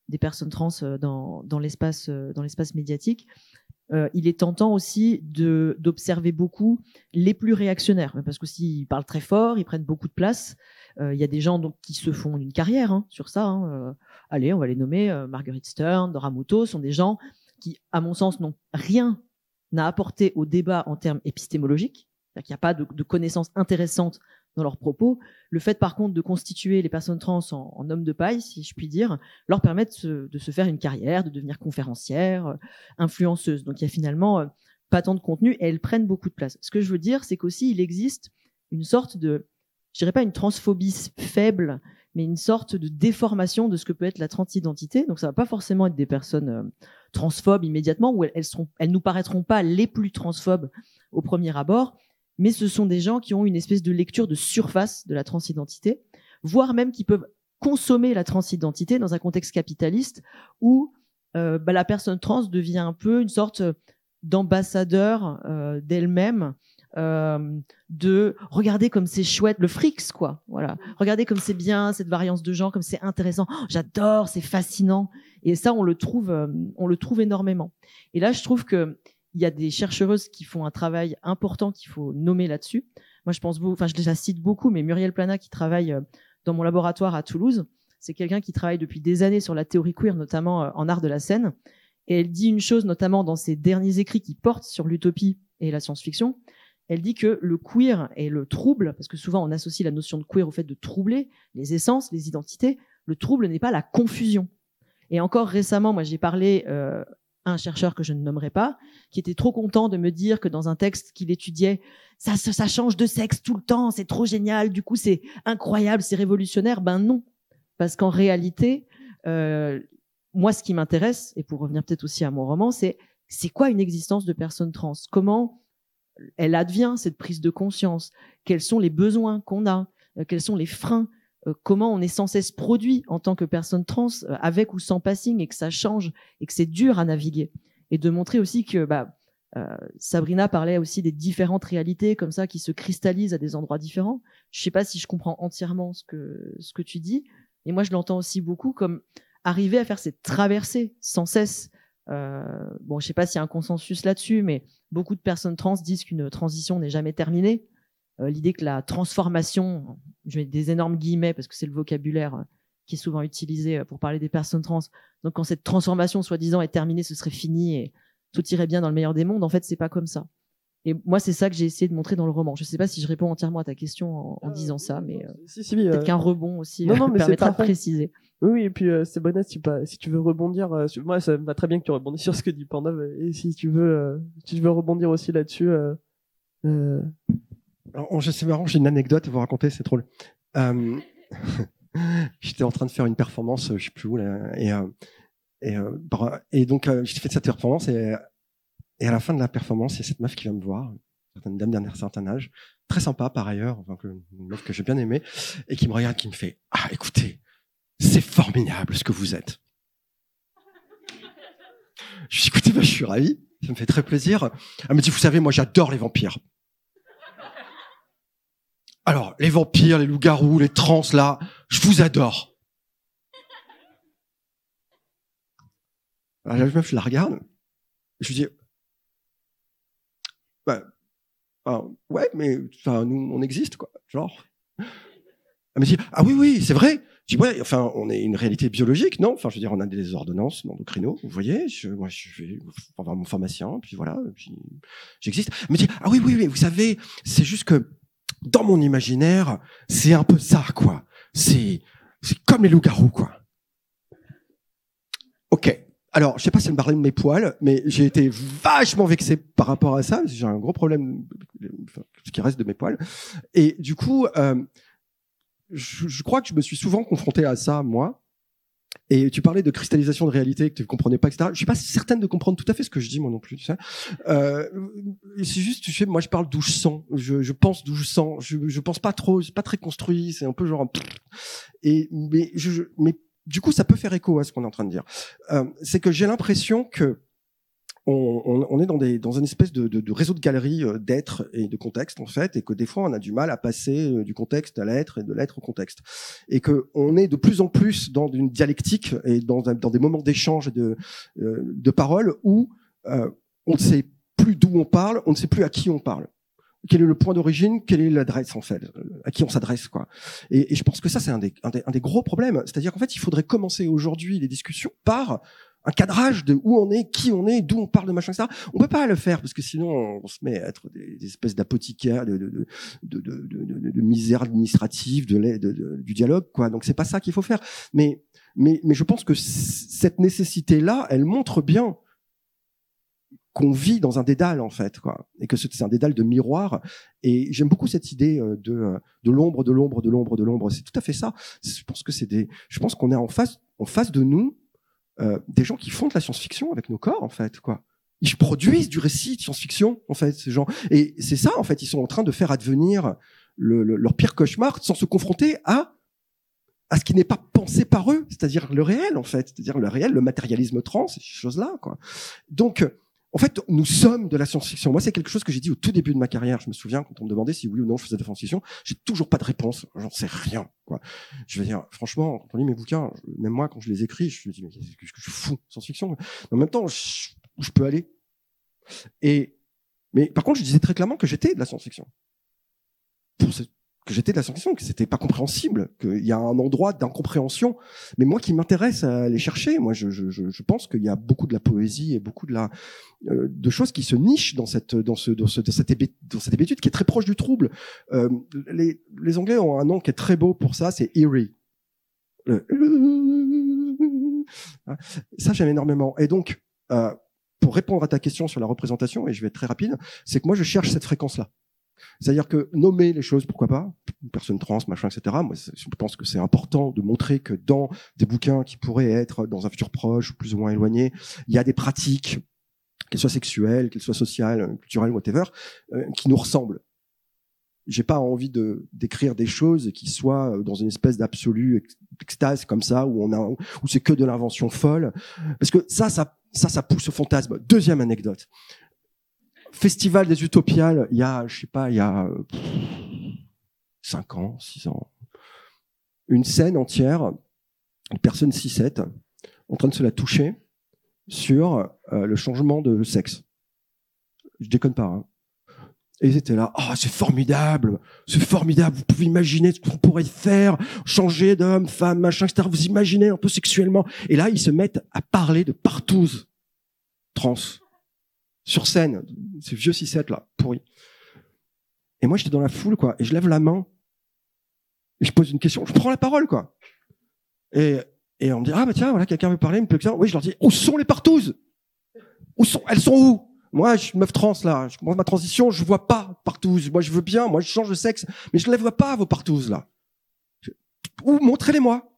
des personnes trans dans, dans l'espace, dans l'espace médiatique, euh, il est tentant aussi de, d'observer beaucoup les plus réactionnaires, parce qu'aussi ils parlent très fort, ils prennent beaucoup de place. Il euh, y a des gens donc, qui se font une carrière hein, sur ça. Hein. Euh, allez, on va les nommer. Euh, Marguerite Stern, Dora Muto, sont des gens qui, à mon sens, n'ont rien à apporter au débat en termes épistémologiques. C'est-à-dire qu'il n'y a pas de, de connaissances intéressantes dans leurs propos. Le fait, par contre, de constituer les personnes trans en, en hommes de paille, si je puis dire, leur permet de se, de se faire une carrière, de devenir conférencière, euh, influenceuse. Donc, il y a finalement euh, pas tant de contenu et elles prennent beaucoup de place. Ce que je veux dire, c'est qu'aussi, il existe une sorte de, je dirais pas une transphobie faible, mais une sorte de déformation de ce que peut être la transidentité. Donc, ça va pas forcément être des personnes euh, transphobes immédiatement, ou elles, elles, seront, elles nous paraîtront pas les plus transphobes au premier abord, mais ce sont des gens qui ont une espèce de lecture de surface de la transidentité, voire même qui peuvent consommer la transidentité dans un contexte capitaliste où euh, bah, la personne trans devient un peu une sorte d'ambassadeur euh, d'elle-même, euh, de regarder comme c'est chouette, le frics quoi, voilà, regardez comme c'est bien cette variance de genre, comme c'est intéressant, oh, j'adore, c'est fascinant, et ça on le trouve, euh, on le trouve énormément. Et là je trouve que il y a des chercheuses qui font un travail important qu'il faut nommer là-dessus. Moi, je pense beaucoup, enfin, je la cite beaucoup, mais Muriel Plana, qui travaille dans mon laboratoire à Toulouse, c'est quelqu'un qui travaille depuis des années sur la théorie queer, notamment en art de la scène. Et elle dit une chose, notamment dans ses derniers écrits qui portent sur l'utopie et la science-fiction. Elle dit que le queer et le trouble, parce que souvent on associe la notion de queer au fait de troubler les essences, les identités, le trouble n'est pas la confusion. Et encore récemment, moi, j'ai parlé, euh, un chercheur que je ne nommerai pas, qui était trop content de me dire que dans un texte qu'il étudiait, ça, ça, ça change de sexe tout le temps, c'est trop génial, du coup c'est incroyable, c'est révolutionnaire. Ben non, parce qu'en réalité, euh, moi ce qui m'intéresse, et pour revenir peut-être aussi à mon roman, c'est c'est quoi une existence de personne trans ? Comment elle advient, cette prise de conscience ? Quels sont les besoins qu'on a ? euh, Quels sont les freins ? Euh, comment on est sans cesse produit en tant que personne trans, euh, avec ou sans passing, et que ça change, et que c'est dur à naviguer. Et de montrer aussi que bah, euh, Sabrina parlait aussi des différentes réalités comme ça qui se cristallisent à des endroits différents. Je sais pas si je comprends entièrement ce que, ce que tu dis, et moi je l'entends aussi beaucoup comme arriver à faire cette traversée sans cesse. Euh, bon, je sais pas s'il y a un consensus là-dessus, mais beaucoup de personnes trans disent qu'une transition n'est jamais terminée. Euh, l'idée que la transformation, je mets des énormes guillemets parce que c'est le vocabulaire euh, qui est souvent utilisé pour parler des personnes trans, donc quand cette transformation soi-disant est terminée, ce serait fini et tout irait bien dans le meilleur des mondes. En fait, c'est pas comme ça. Et moi, c'est ça que j'ai essayé de montrer dans le roman. Je sais pas si je réponds entièrement à ta question en, en euh, disant ça, mais euh, si, si, peut-être euh... qu'un rebond aussi non, non, mais permettra de préciser. Oui, oui, et puis euh, c'est bon, si, si tu veux rebondir, euh, sur... moi ça me va très bien que tu rebondisses sur ce que dit Pandov, et si tu veux, euh, si tu veux rebondir aussi là-dessus. Euh, euh... Alors, c'est marrant, j'ai une anecdote à vous raconter, c'est drôle. Euh, j'étais en train de faire une performance, je sais plus où, là, et, euh, et, euh, et donc euh, j'ai fait cette performance, et, et à la fin de la performance, il y a cette meuf qui vient me voir, une dame d'un certain âge, très sympa par ailleurs, enfin, une meuf que j'ai bien aimée, et qui me regarde, qui me fait « Ah, écoutez, c'est formidable ce que vous êtes. » Je lui dis « Écoutez, bah, je suis ravi, ça me fait très plaisir. » Elle me dit « Vous savez, moi j'adore les vampires. » Alors, les vampires, les loups-garous, les trans, là, je vous adore. Alors, la meuf, je la regarde, je lui dis, bah, bah ouais, mais, enfin, nous, on existe, quoi, genre. Elle me dit, ah oui, oui, c'est vrai. Je dis, ouais, enfin, on est une réalité biologique, non? Enfin, je veux dire, on a des ordonnances endocrino, vous voyez, je, moi, je vais avoir mon pharmacien, puis voilà, puis j'existe. Elle me dit, ah oui, oui, oui, vous savez, c'est juste que, dans mon imaginaire, c'est un peu ça, quoi. C'est, c'est comme les loups-garous, quoi. Ok. Alors, je sais pas si elle me parlait de mes poils, mais j'ai été vachement vexé par rapport à ça, parce que j'ai un gros problème, ce qui reste de mes poils. Et du coup, euh, je, je crois que je me suis souvent confronté à ça, moi. Et tu parlais de cristallisation de réalité que tu ne comprenais pas, et cetera. Je suis pas certaine de comprendre tout à fait ce que je dis, moi non plus. Tu sais. Euh, c'est juste, tu sais, moi je parle d'où je sens, je, je pense d'où je sens. Je, je pense pas trop, c'est pas très construit, c'est un peu genre. Et mais, je, je, mais du coup, ça peut faire écho à ce qu'on est en train de dire. Euh, c'est que j'ai l'impression que on, on, on est dans des dans une espèce de, de, de réseau de galeries euh, d'être et de contexte en fait, et que des fois on a du mal à passer euh, du contexte à l'être et de l'être au contexte, et que on est de plus en plus dans une dialectique et dans dans des moments d'échange et de euh, de paroles où euh, on ne sait plus d'où on parle, on ne sait plus à qui on parle. Quel est le point d'origine, quelle est l'adresse en fait, à qui on s'adresse quoi. Et, et je pense que ça c'est un des, un des un des gros problèmes, c'est-à-dire qu'en fait il faudrait commencer aujourd'hui les discussions par un cadrage de où on est, qui on est, d'où on parle de machin, et cetera. On peut pas le faire parce que sinon on se met à être des, des espèces d'apothicaires de de de de, de, de, de, de misère administrative, de, de, de du dialogue quoi. Donc c'est pas ça qu'il faut faire. Mais mais mais je pense que cette nécessité là, elle montre bien qu'on vit dans un dédale en fait quoi, et que c'est un dédale de miroir. Et j'aime beaucoup cette idée de de l'ombre, de l'ombre, de l'ombre, de l'ombre. C'est tout à fait ça. Je pense que c'est des, je pense qu'on est en face en face de nous euh, des gens qui font de la science-fiction avec nos corps en fait quoi. Ils produisent du récit de science-fiction en fait ces gens. Et c'est ça en fait, ils sont en train de faire advenir le, le, leur pire cauchemar sans se confronter à à ce qui n'est pas pensé par eux, c'est-à-dire le réel en fait, c'est-à-dire le réel, le matérialisme trans, ces choses-là quoi. Donc en fait, nous sommes de la science-fiction. Moi, c'est quelque chose que j'ai dit au tout début de ma carrière. Je me souviens quand on me demandait si oui ou non je faisais de la science-fiction, j'ai toujours pas de réponse. J'en sais rien, quoi. Je veux dire, franchement, quand on lit mes bouquins, même moi, quand je les écris, je me dis mais qu'est-ce que je fous, science-fiction. Mais en même temps, je, je peux aller. Et mais par contre, je disais très clairement que j'étais de la science-fiction. Pour ce, que j'étais de la science-fiction, que c'était pas compréhensible, qu'il y a un endroit d'incompréhension. Mais moi qui m'intéresse à les chercher, moi je, je, je pense qu'il y a beaucoup de la poésie et beaucoup de la euh, de choses qui se nichent dans cette dans ce dans ce dans cette hébé, dans cette hébétude qui est très proche du trouble. Euh, les les Anglais ont un nom qui est très beau pour ça, c'est eerie. Le... Ça j'aime énormément. Et donc euh, pour répondre à ta question sur la représentation, et je vais être très rapide, c'est que moi je cherche cette fréquence-là. C'est-à-dire que nommer les choses, pourquoi pas, une personne trans, machin, et cetera. Moi, je pense que c'est important de montrer que dans des bouquins qui pourraient être dans un futur proche ou plus ou moins éloigné, il y a des pratiques, qu'elles soient sexuelles, qu'elles soient sociales, culturelles, whatever, euh, qui nous ressemblent. J'ai pas envie de d'écrire des choses qui soient dans une espèce d'absolue extase comme ça, où on a, où c'est que de l'invention folle, parce que ça, ça, ça, ça pousse au fantasme. Deuxième anecdote. Festival des Utopiales, il y a, je sais pas, il y a cinq ans, six ans, une scène entière, une personne six sept, en train de se la toucher sur euh, le changement de sexe. Je déconne pas. Hein. Et ils étaient là, ah oh, c'est formidable, c'est formidable, vous pouvez imaginer ce qu'on pourrait faire, changer d'homme, femme, machin, et cetera. Vous imaginez un peu sexuellement. Et là, ils se mettent à parler de partouze trans. Sur scène, ces vieux six sept là, pourris. Et moi, j'étais dans la foule, quoi, et je lève la main, et je pose une question, je prends la parole, quoi. Et, et on me dit, ah, bah tiens, voilà, quelqu'un veut parler, me plaît que ça. Oui, je leur dis, où sont les partouzes? Où sont, elles sont où? Moi, je suis meuf trans, là, je commence ma transition, je vois pas partouzes. Moi, je veux bien, moi, je change de sexe, mais je ne les vois pas, vos partouzes, là. Ou, montrez-les-moi.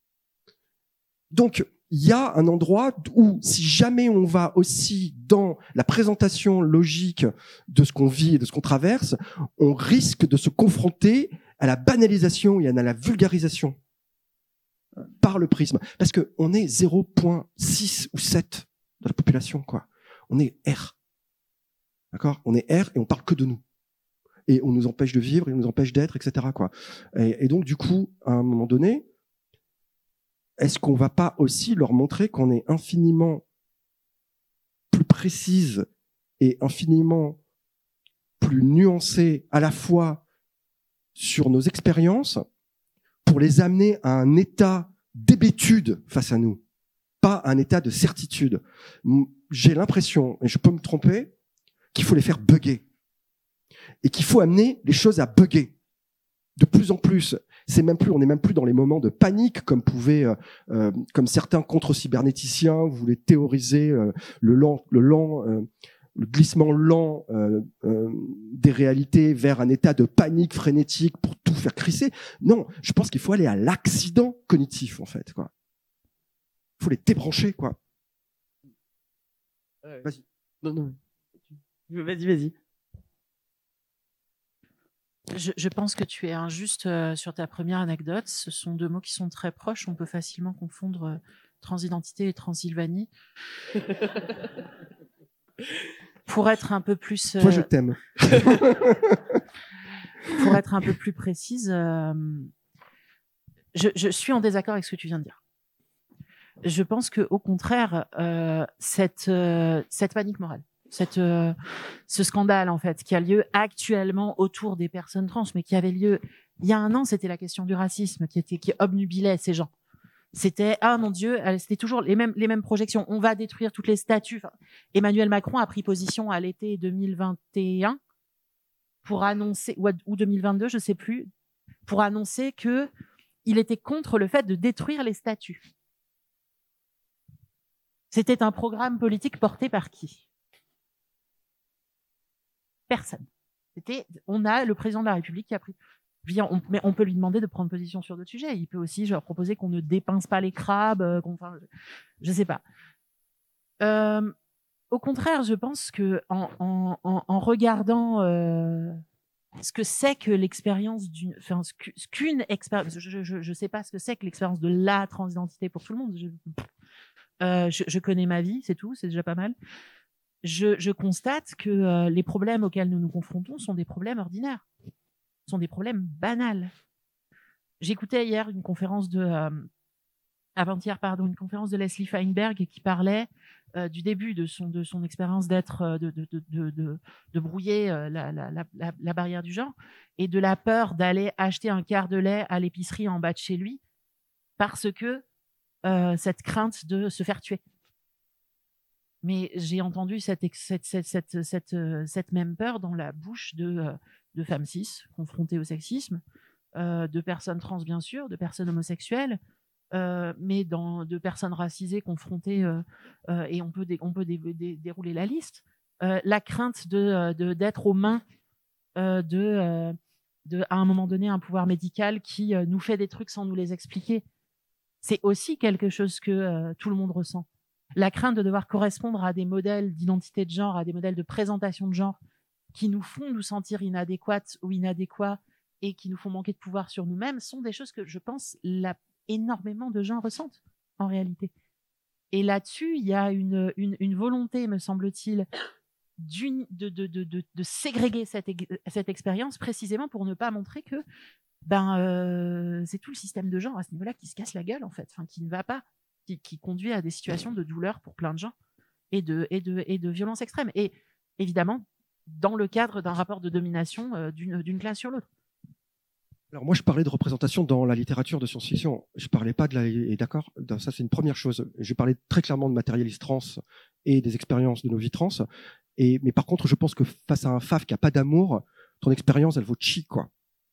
Donc, il y a un endroit où, si jamais on va aussi dans la présentation logique de ce qu'on vit et de ce qu'on traverse, on risque de se confronter à la banalisation et à la vulgarisation par le prisme. Parce que on est zéro virgule six ou sept de la population, quoi. On est R. D'accord? On est R et on parle que de nous. Et on nous empêche de vivre, et on nous empêche d'être, et cetera, quoi. Et, et donc, du coup, à un moment donné, est-ce qu'on va pas aussi leur montrer qu'on est infiniment plus précise et infiniment plus nuancée à la fois sur nos expériences pour les amener à un état d'hébétude face à nous, pas à un état de certitude. J'ai l'impression, et je peux me tromper, qu'il faut les faire bugger et qu'il faut amener les choses à bugger de plus en plus. C'est même plus, on n'est même plus dans les moments de panique comme pouvaient, euh, euh, comme certains contre-cybernéticiens voulaient théoriser euh, le lent, le lent, euh, le glissement lent euh, euh, des réalités vers un état de panique frénétique pour tout faire crisser. Non, je pense qu'il faut aller à l'accident cognitif en fait, quoi. Il faut les débrancher, quoi. Ouais. Vas-y. Non, non. Vas-y, vas-y. Je, je pense que tu es injuste euh, sur ta première anecdote. Ce sont deux mots qui sont très proches. On peut facilement confondre euh, transidentité et transsylvanie. Pour être un peu plus... Toi, je t'aime. Pour être un peu plus précise, euh, je, je suis en désaccord avec ce que tu viens de dire. Je pense que, au contraire, euh, cette, euh, cette panique morale, cette, euh, ce scandale, en fait, qui a lieu actuellement autour des personnes trans, mais qui avait lieu il y a un an, c'était la question du racisme qui était, qui obnubilait ces gens. C'était, ah mon Dieu, c'était toujours les mêmes, les mêmes projections. On va détruire toutes les statues. Enfin, Emmanuel Macron a pris position à l'été deux mille vingt et un pour annoncer, ou, ou deux mille vingt-deux, je sais plus, pour annoncer que il était contre le fait de détruire les statues. C'était un programme politique porté par qui? Personne. C'était, on a le président de la République qui a pris. On, mais on peut lui demander de prendre position sur d'autres sujets. Il peut aussi genre, proposer qu'on ne dépince pas les crabes, euh, qu'on, enfin, je sais pas. Euh, au contraire, je pense que en, en, en, en regardant euh, ce que c'est que l'expérience d'une, enfin, ce qu'une expérience, je, je, je sais pas ce que c'est que l'expérience de la transidentité pour tout le monde. Je, euh, je, je connais ma vie, c'est tout, c'est déjà pas mal. Je, je constate que euh, les problèmes auxquels nous nous confrontons sont des problèmes ordinaires. Sont des problèmes banals. J'écoutais hier une conférence de euh, avant-hier pardon une conférence de Leslie Feinberg qui parlait euh, du début de son de son expérience d'être de de de de, de, de brouiller euh, la, la la la barrière du genre et de la peur d'aller acheter un quart de lait à l'épicerie en bas de chez lui parce que euh, cette crainte de se faire tuer. Mais j'ai entendu cette cette cette cette cette, cette même peur dans la bouche de euh, de femmes cis confrontées au sexisme, euh, de personnes trans bien sûr, de personnes homosexuelles, euh, mais dans, de personnes racisées confrontées, euh, euh, et on peut, dé, on peut dé, dé, dérouler la liste, euh, la crainte de, de, d'être aux mains euh, de, euh, de, à un moment donné, un pouvoir médical qui euh, nous fait des trucs sans nous les expliquer. C'est aussi quelque chose que euh, tout le monde ressent. La crainte de devoir correspondre à des modèles d'identité de genre, à des modèles de présentation de genre, qui nous font nous sentir inadéquates ou inadéquats et qui nous font manquer de pouvoir sur nous-mêmes, sont des choses que je pense la, énormément de gens ressentent en réalité. Et là-dessus, il y a une, une, une volonté, me semble-t-il, d'une, de, de, de, de, de ségréguer cette, cette expérience précisément pour ne pas montrer que ben, euh, c'est tout le système de genre à ce niveau-là qui se casse la gueule, en fait, enfin, qui ne va pas, qui, qui conduit à des situations de douleur pour plein de gens et de, et de, et de violence extrême. Et évidemment, dans le cadre d'un rapport de domination euh, d'une, d'une classe sur l'autre. Alors moi, je parlais de représentation dans la littérature de science-fiction. Je parlais pas de la... Et d'accord, ça c'est une première chose. Je parlais très clairement de matérialisme trans et des expériences de nos vies trans. Et, mais par contre, je pense que face à un F A F qui a pas d'amour, ton expérience, elle vaut chi, quoi.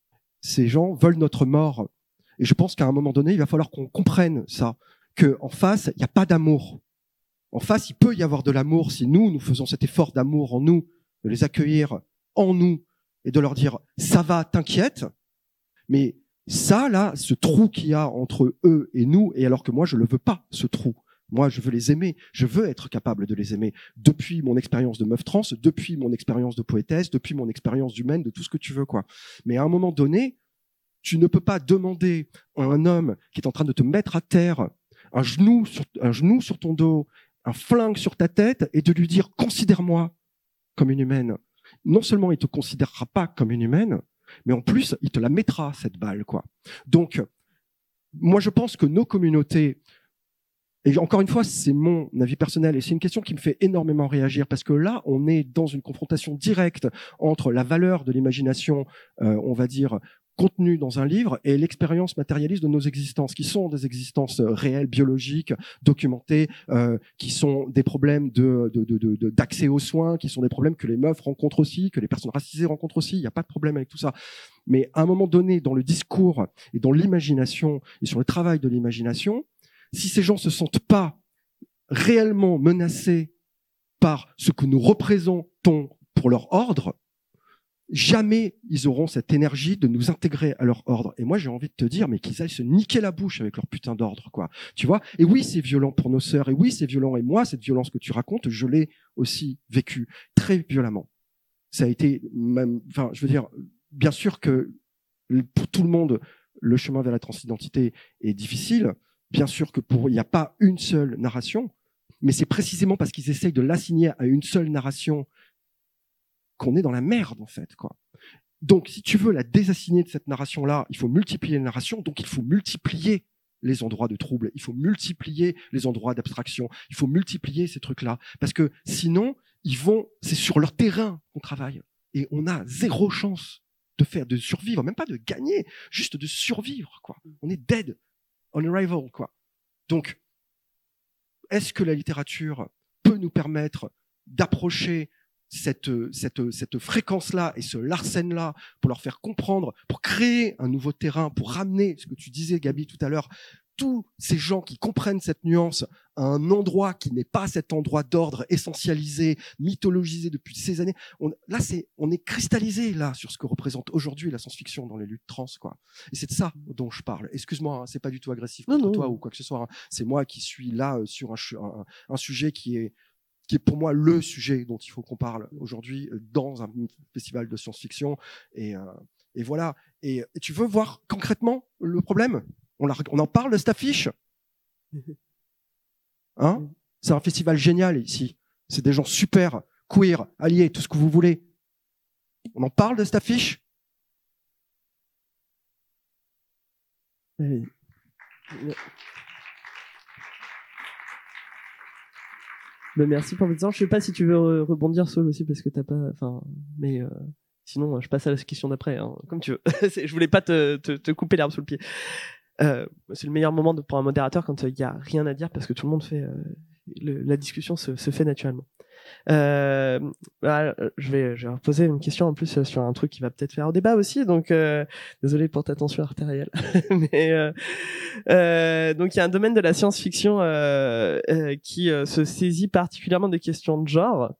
Ces gens veulent notre mort. Et je pense qu'à un moment donné, il va falloir qu'on comprenne ça. Que en face, il n'y a pas d'amour. En face, il peut y avoir de l'amour si nous, nous faisons cet effort d'amour en nous, de les accueillir en nous et de leur dire « ça va, t'inquiète ». Mais ça, là, ce trou qu'il y a entre eux et nous, et alors que moi, je le veux pas, ce trou. Moi, je veux les aimer. Je veux être capable de les aimer. Depuis mon expérience de meuf trans, depuis mon expérience de poétesse, depuis mon expérience d'humaine, de tout ce que tu veux, quoi. Mais à un moment donné, tu ne peux pas demander à un homme qui est en train de te mettre à terre, un genou sur, un genou sur ton dos, un flingue sur ta tête, et de lui dire « considère-moi comme une humaine ». Non seulement il te considérera pas comme une humaine, mais en plus, il te la mettra, cette balle, quoi. Donc, moi, je pense que nos communautés, et encore une fois, c'est mon avis personnel, et c'est une question qui me fait énormément réagir, parce que là, on est dans une confrontation directe entre la valeur de l'imagination, euh, on va dire, contenue dans un livre, et l'expérience matérialiste de nos existences, qui sont des existences réelles, biologiques, documentées, euh, qui sont des problèmes de, de, de, de, d'accès aux soins, qui sont des problèmes que les meufs rencontrent aussi, que les personnes racisées rencontrent aussi. Il n'y a pas de problème avec tout ça. Mais à un moment donné, dans le discours et dans l'imagination, et sur le travail de l'imagination, si ces gens se sentent pas réellement menacés par ce que nous représentons pour leur ordre, jamais ils auront cette énergie de nous intégrer à leur ordre. Et moi, j'ai envie de te dire, mais qu'ils aillent se niquer la bouche avec leur putain d'ordre, quoi. Tu vois? Et oui, c'est violent pour nos sœurs. Et oui, c'est violent. Et moi, cette violence que tu racontes, je l'ai aussi vécue très violemment. Ça a été même, enfin, je veux dire, bien sûr que pour tout le monde, le chemin vers la transidentité est difficile. Bien sûr que pour, il n'y a pas une seule narration. Mais c'est précisément parce qu'ils essayent de l'assigner à une seule narration qu'on est dans la merde, en fait, quoi. Donc, si tu veux la désassigner de cette narration-là, il faut multiplier les narrations, donc il faut multiplier les endroits de trouble, il faut multiplier les endroits d'abstraction, il faut multiplier ces trucs-là. Parce que sinon, ils vont, c'est sur leur terrain qu'on travaille. Et on a zéro chance de faire, de survivre, même pas de gagner, juste de survivre, quoi. On est dead on arrival, quoi. Donc, est-ce que la littérature peut nous permettre d'approcher cette, cette, cette fréquence-là et ce Larsen-là pour leur faire comprendre, pour créer un nouveau terrain, pour ramener, ce que tu disais, Gabi, tout à l'heure, tous ces gens qui comprennent cette nuance à un endroit qui n'est pas cet endroit d'ordre essentialisé, mythologisé depuis ces années. On, là, c'est, on est cristallisé là sur ce que représente aujourd'hui la science-fiction dans les luttes trans, quoi. Et c'est de ça dont je parle. Excuse-moi, hein, c'est pas du tout agressif contre non, toi non. ou quoi que ce soit. Hein. C'est moi qui suis là euh, sur un, un, un sujet qui est qui est pour moi le sujet dont il faut qu'on parle aujourd'hui dans un festival de science-fiction. Et, euh, et voilà. Et, et tu veux voir concrètement le problème ? On, la, on en parle de cette affiche ? Hein ? C'est un festival génial ici. C'est des gens super, queer, alliés, tout ce que vous voulez. On en parle de cette affiche ? Oui. Ben merci pour votre temps. Je sais pas si tu veux re- rebondir Saul aussi parce que t'as pas, enfin, mais euh, sinon je passe à la question d'après, hein, comme tu veux. Je voulais pas te, te, te couper l'herbe sous le pied. Euh, c'est le meilleur moment de, pour un modérateur quand il euh, y a rien à dire parce que tout le monde fait, euh, le, la discussion se, se fait naturellement. Euh, bah, je vais, je vais poser une question en plus sur un truc qui va peut-être faire débat aussi, donc euh, désolé pour ta tension artérielle. Mais euh, euh, donc il y a un domaine de la science-fiction euh, euh, qui euh, se saisit particulièrement des questions de genre.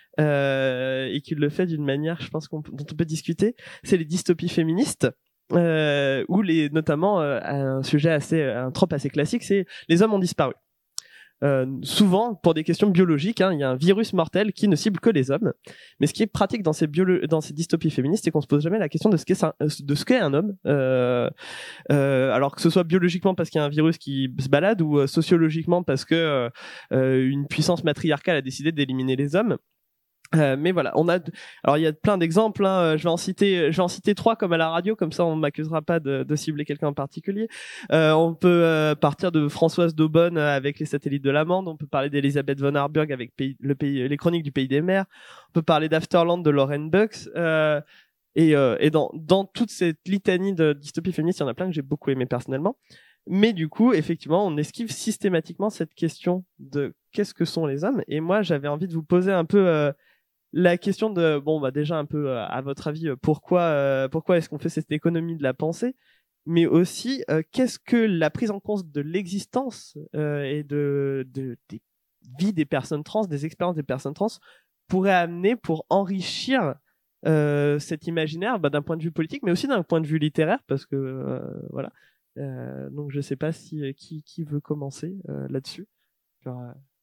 Euh, et qui le fait d'une manière, je pense qu'on, dont on peut discuter, c'est les dystopies féministes. Euh, où les, notamment euh, un sujet assez, un trope assez classique, c'est les hommes ont disparu. Euh, souvent pour des questions biologiques, hein, il y a un virus mortel qui ne cible que les hommes. Mais ce qui est pratique dans ces, biolo- dans ces dystopies féministes, c'est qu'on se pose jamais la question de ce qu'est, un, de ce qu'est un homme. Euh, euh, alors que ce soit biologiquement parce qu'il y a un virus qui se balade ou euh, sociologiquement parce que euh, une puissance matriarcale a décidé d'éliminer les hommes. Euh, mais voilà, on a. Alors il y a plein d'exemples. Hein. Je vais en citer, je vais en citer trois comme à la radio, comme ça on m'accusera pas de, de cibler quelqu'un en particulier. Euh, on peut euh, partir de Françoise d'Aubonne avec les satellites de l'amande. On peut parler d'Elisabeth von Harburg avec pays, le pays, les chroniques du pays des mers. On peut parler d'Afterland de Lauren Bucks. Euh, et, euh, et dans, dans toute cette litanie de dystopie féministe, il y en a plein que j'ai beaucoup aimé personnellement. Mais du coup, effectivement, on esquive systématiquement cette question de qu'est-ce que sont les hommes. Et moi, j'avais envie de vous poser un peu euh, la question de, bon, bah déjà un peu, euh, à votre avis, pourquoi, euh, pourquoi est-ce qu'on fait cette économie de la pensée, mais aussi, euh, qu'est-ce que la prise en compte de l'existence euh, et de, de, des vies des personnes trans, des expériences des personnes trans, pourrait amener pour enrichir euh, cet imaginaire bah, d'un point de vue politique, mais aussi d'un point de vue littéraire, parce que, euh, voilà. Euh, donc je sais pas si qui, qui veut commencer euh, là-dessus. Genre,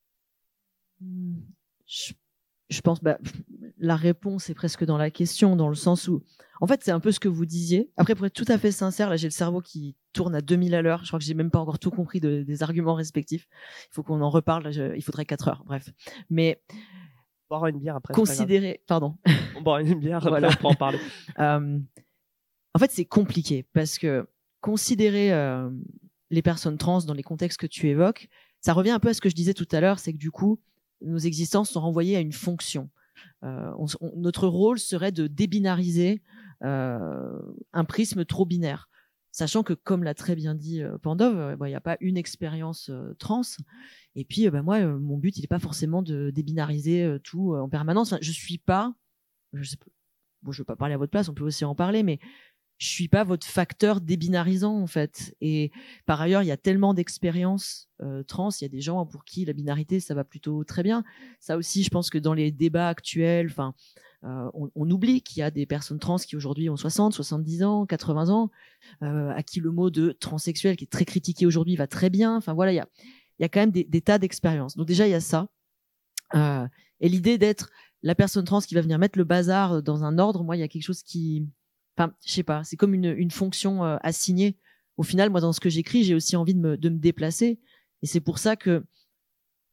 euh... je, je pense bah la réponse est presque dans la question, dans le sens où en fait c'est un peu ce que vous disiez. Après, pour être tout à fait sincère, là j'ai le cerveau qui tourne à deux mille à l'heure. Je crois que j'ai même pas encore tout compris de, des arguments respectifs. Il faut qu'on en reparle. Là, je, il faudrait quatre heures. Bref, mais on boira une bière après. Considérer, pardon. On boira une bière. Voilà. Après, on peut en parler. euh, en fait, c'est compliqué parce que considérer euh, les personnes trans dans les contextes que tu évoques, ça revient un peu à ce que je disais tout à l'heure, c'est que du coup, nos existences sont renvoyées à une fonction. Euh, on, on, notre rôle serait de débinariser euh, un prisme trop binaire, sachant que, comme l'a très bien dit euh, Pandov, il euh, n'y a pas une expérience euh, trans. Et puis, euh, bah, moi, euh, mon but, il n'est pas forcément de débinariser euh, tout euh, en permanence. Enfin, je suis pas, je sais pas, bon, je ne veux pas parler à votre place, on peut aussi en parler, mais je suis pas votre facteur débinarisant en fait. Et par ailleurs, il y a tellement d'expériences euh, trans, il y a des gens pour qui la binarité ça va plutôt très bien. Ça aussi, je pense que dans les débats actuels, enfin, euh, on, on oublie qu'il y a des personnes trans qui aujourd'hui ont soixante, soixante-dix ans, quatre-vingts ans, euh, à qui le mot de transsexuel qui est très critiqué aujourd'hui va très bien. Enfin voilà, il y a il y a quand même des, des tas d'expériences. Donc déjà il y a ça. Euh, et l'idée d'être la personne trans qui va venir mettre le bazar dans un ordre, moi il y a quelque chose qui Enfin, je sais pas, c'est comme une, une fonction euh, assignée. Au final, moi, dans ce que j'écris, j'ai aussi envie de me, de me déplacer. Et c'est pour ça que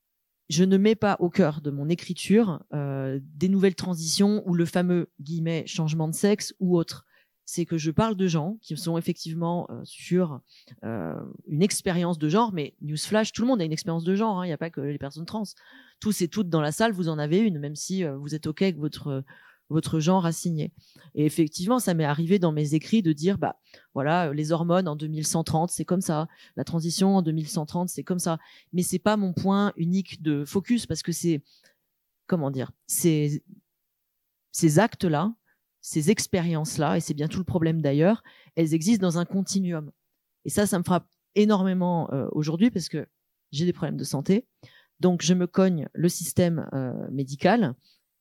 je ne mets pas au cœur de mon écriture euh, des nouvelles transitions ou le fameux guillemets changement de sexe ou autre. C'est que je parle de gens qui sont effectivement euh, sur euh, une expérience de genre, mais newsflash, tout le monde a une expérience de genre, il hein, n'y a pas que les personnes trans. Tous et toutes dans la salle, vous en avez une, même si euh, vous êtes OK avec votre, votre genre assigné. Et effectivement, ça m'est arrivé dans mes écrits de dire, bah voilà, les hormones en deux mille cent trente, c'est comme ça. La transition en deux mille cent trente, c'est comme ça. Mais c'est pas mon point unique de focus, parce que c'est, comment dire, c'est, ces actes-là, ces expériences-là, et c'est bien tout le problème d'ailleurs, elles existent dans un continuum. Et ça, ça me frappe énormément euh, aujourd'hui parce que j'ai des problèmes de santé. Donc, je me cogne le système euh, médical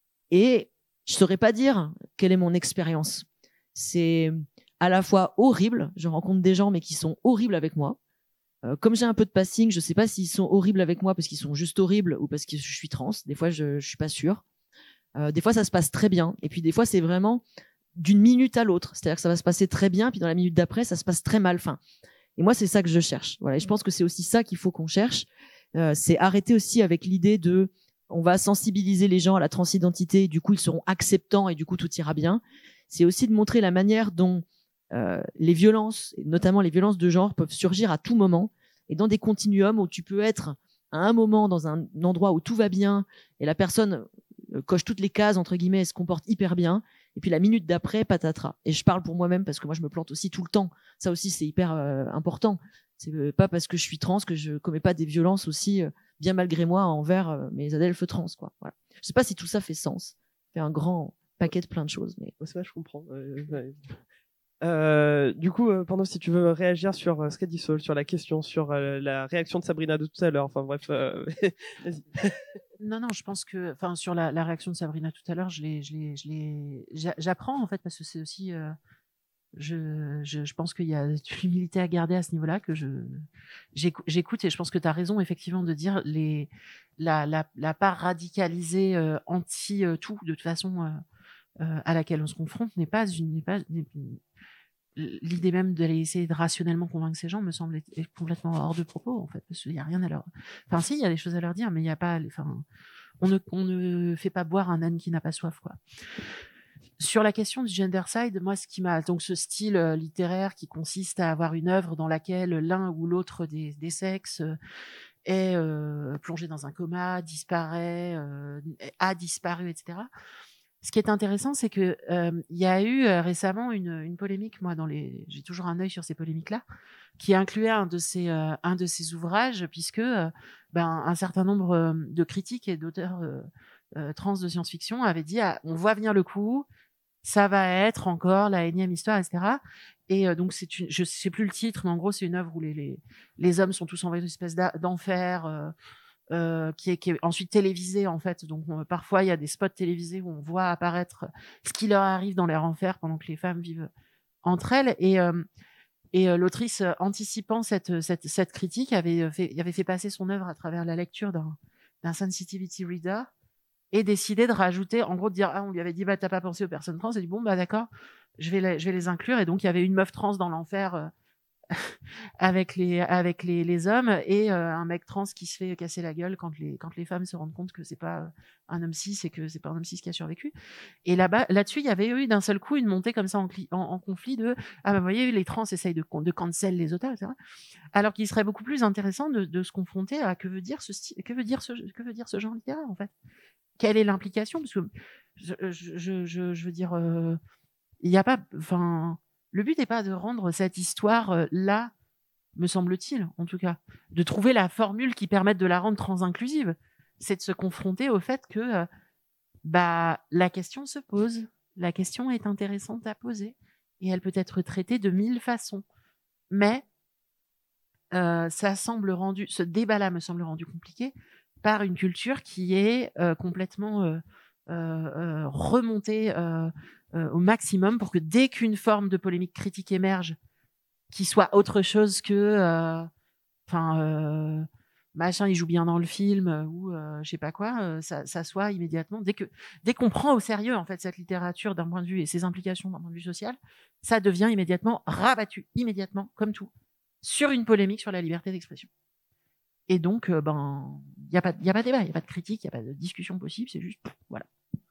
et je saurais pas dire quelle est mon expérience. C'est à la fois horrible. Je rencontre des gens, mais qui sont horribles avec moi. Euh, comme j'ai un peu de passing, je sais pas s'ils sont horribles avec moi parce qu'ils sont juste horribles ou parce que je suis trans. Des fois, je, je suis pas sûre. Euh, des fois, ça se passe très bien. Et puis, des fois, c'est vraiment d'une minute à l'autre. C'est-à-dire que ça va se passer très bien, puis dans la minute d'après, ça se passe très mal. Enfin, et moi, c'est ça que je cherche. Voilà. Et je pense que c'est aussi ça qu'il faut qu'on cherche. Euh, c'est arrêter aussi avec l'idée de on va sensibiliser les gens à la transidentité, du coup, ils seront acceptants et du coup, tout ira bien. C'est aussi de montrer la manière dont euh, les violences, notamment les violences de genre, peuvent surgir à tout moment et dans des continuums où tu peux être à un moment dans un endroit où tout va bien et la personne coche toutes les cases, entre guillemets, elle se comporte hyper bien. Et puis la minute d'après, patatras. Et je parle pour moi-même parce que moi, je me plante aussi tout le temps. Ça aussi, c'est hyper euh, important. C'est pas parce que je suis trans que je commets pas des violences aussi, euh, bien malgré moi, envers euh, mes adelphes trans, quoi. Voilà. Je sais pas si tout ça fait sens. C'est un grand paquet de plein de choses. Mais... Ouais, c'est vrai, je comprends. Euh, ouais. Euh, du coup, euh, Pando, si tu veux réagir sur euh, ce qu'a dit Saul, sur la question, sur euh, la réaction de Sabrina de tout à l'heure, enfin bref, euh, vas-y. Non, non, je pense que, enfin, sur la, la réaction de Sabrina tout à l'heure, je l'ai, je l'ai, je l'ai, j'apprends en fait parce que c'est aussi, euh, je, je, je pense qu'il y a de l'humilité à garder à ce niveau-là, que je, j'écoute et je pense que tu as raison effectivement de dire les, la, la, la part radicalisée euh, anti euh, tout de toute façon euh, euh, à laquelle on se confronte n'est pas une, n'est pas n'est, l'idée même d'aller essayer de rationnellement convaincre ces gens me semble être, être complètement hors de propos en fait, parce qu'il y a rien à leur, enfin si, il y a des choses à leur dire, mais il y a pas, enfin, on ne, on ne fait pas boire un âne qui n'a pas soif, quoi. Sur la question du gendercide, moi, ce qui m'a, donc ce style euh, littéraire qui consiste à avoir une œuvre dans laquelle l'un ou l'autre des, des sexes euh, est euh, plongé dans un coma, disparaît, euh, a disparu, et cetera. Ce qui est intéressant, c'est que euh, il y a eu euh, récemment une, une polémique, moi, dans les, j'ai toujours un œil sur ces polémiques-là, qui incluait un de ces, euh, un de ces ouvrages, puisque euh, ben, un certain nombre euh, de critiques et d'auteurs euh, euh, trans de science-fiction avaient dit ah, on voit venir le coup, ça va être encore la énième histoire, et cetera. Et euh, donc c'est une, je sais plus le titre, mais en gros c'est une œuvre où les les, les hommes sont tous envoyés dans une espèce d'enfer. Euh, Euh, qui, est, qui est ensuite télévisé en fait. Donc on, parfois il y a des spots télévisés où on voit apparaître ce qui leur arrive dans leur enfer pendant que les femmes vivent entre elles. Et, euh, et euh, l'autrice, euh, anticipant cette, cette, cette critique, avait fait, avait fait passer son œuvre à travers la lecture d'un, d'un sensitivity reader et décidé de rajouter, en gros de dire ah on lui avait dit bah t'as pas pensé aux personnes trans, et dit bon bah d'accord, je vais les, je vais les inclure. Et donc il y avait une meuf trans dans l'enfer. Euh, avec les avec les, les hommes et euh, un mec trans qui se fait casser la gueule quand les quand les femmes se rendent compte que c'est pas un homme cis et que c'est pas un homme cis qui a survécu. Et là-bas là-dessus il y avait eu d'un seul coup une montée comme ça en, en, en conflit de ah bah vous voyez les trans essayent de de cancel les auteurs, et cetera. Alors qu'il serait beaucoup plus intéressant de, de se confronter à que veut dire ce style, que veut dire ce que veut dire ce genre littéraire en fait. Quelle est l'implication, parce que je je je, je veux dire euh, il y a pas enfin le but n'est pas de rendre cette histoire euh, là, me semble-t-il, en tout cas, de trouver la formule qui permette de la rendre trans-inclusive. C'est de se confronter au fait que euh, bah, la question se pose, la question est intéressante à poser, et elle peut être traitée de mille façons. Mais euh, ça semble rendu, ce débat-là me semble rendu compliqué par une culture qui est euh, complètement euh, euh, euh, remontée euh, euh, au maximum pour que dès qu'une forme de polémique critique émerge, qui soit autre chose que, enfin, euh, euh, machin, il joue bien dans le film euh, ou euh, je sais pas quoi, euh, ça, ça soit immédiatement dès que, dès qu'on prend au sérieux en fait cette littérature d'un point de vue et ses implications d'un point de vue social, ça devient immédiatement rabattu, immédiatement comme tout, sur une polémique sur la liberté d'expression. Et donc, euh, ben, il n'y a pas, il y a pas de débat, il n'y a pas de critique, il n'y a pas de discussion possible, c'est juste, voilà.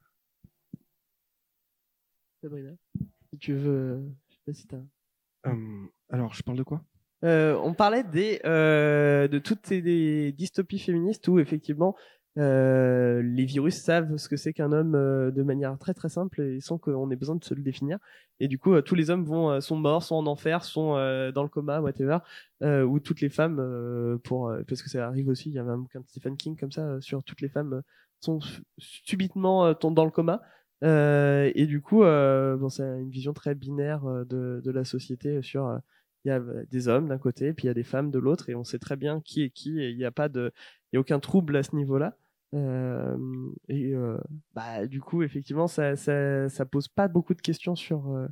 Sabrina, si tu veux, je sais pas si t'as. Euh, alors, je parle de quoi? Euh, on parlait des, euh, de toutes ces des dystopies féministes où effectivement euh, les virus savent ce que c'est qu'un homme euh, de manière très très simple et sans qu'on ait besoin de se le définir. Et du coup, euh, tous les hommes vont euh, sont morts, sont en enfer, sont euh, dans le coma, whatever. Euh, ou toutes les femmes, euh, pour euh, parce que ça arrive aussi. Il y avait un bouquin de Stephen King comme ça euh, sur toutes les femmes euh, sont subitement euh, tombent dans le coma. Euh, et du coup, euh, bon, c'est une vision très binaire euh, de, de la société sur euh, il y a des hommes d'un côté, puis il y a des femmes de l'autre, et on sait très bien qui est qui, et il n'y a pas de, il y a aucun trouble à ce niveau-là. Euh, et euh, bah du coup, effectivement, ça, ça, ça pose pas beaucoup de questions sur euh,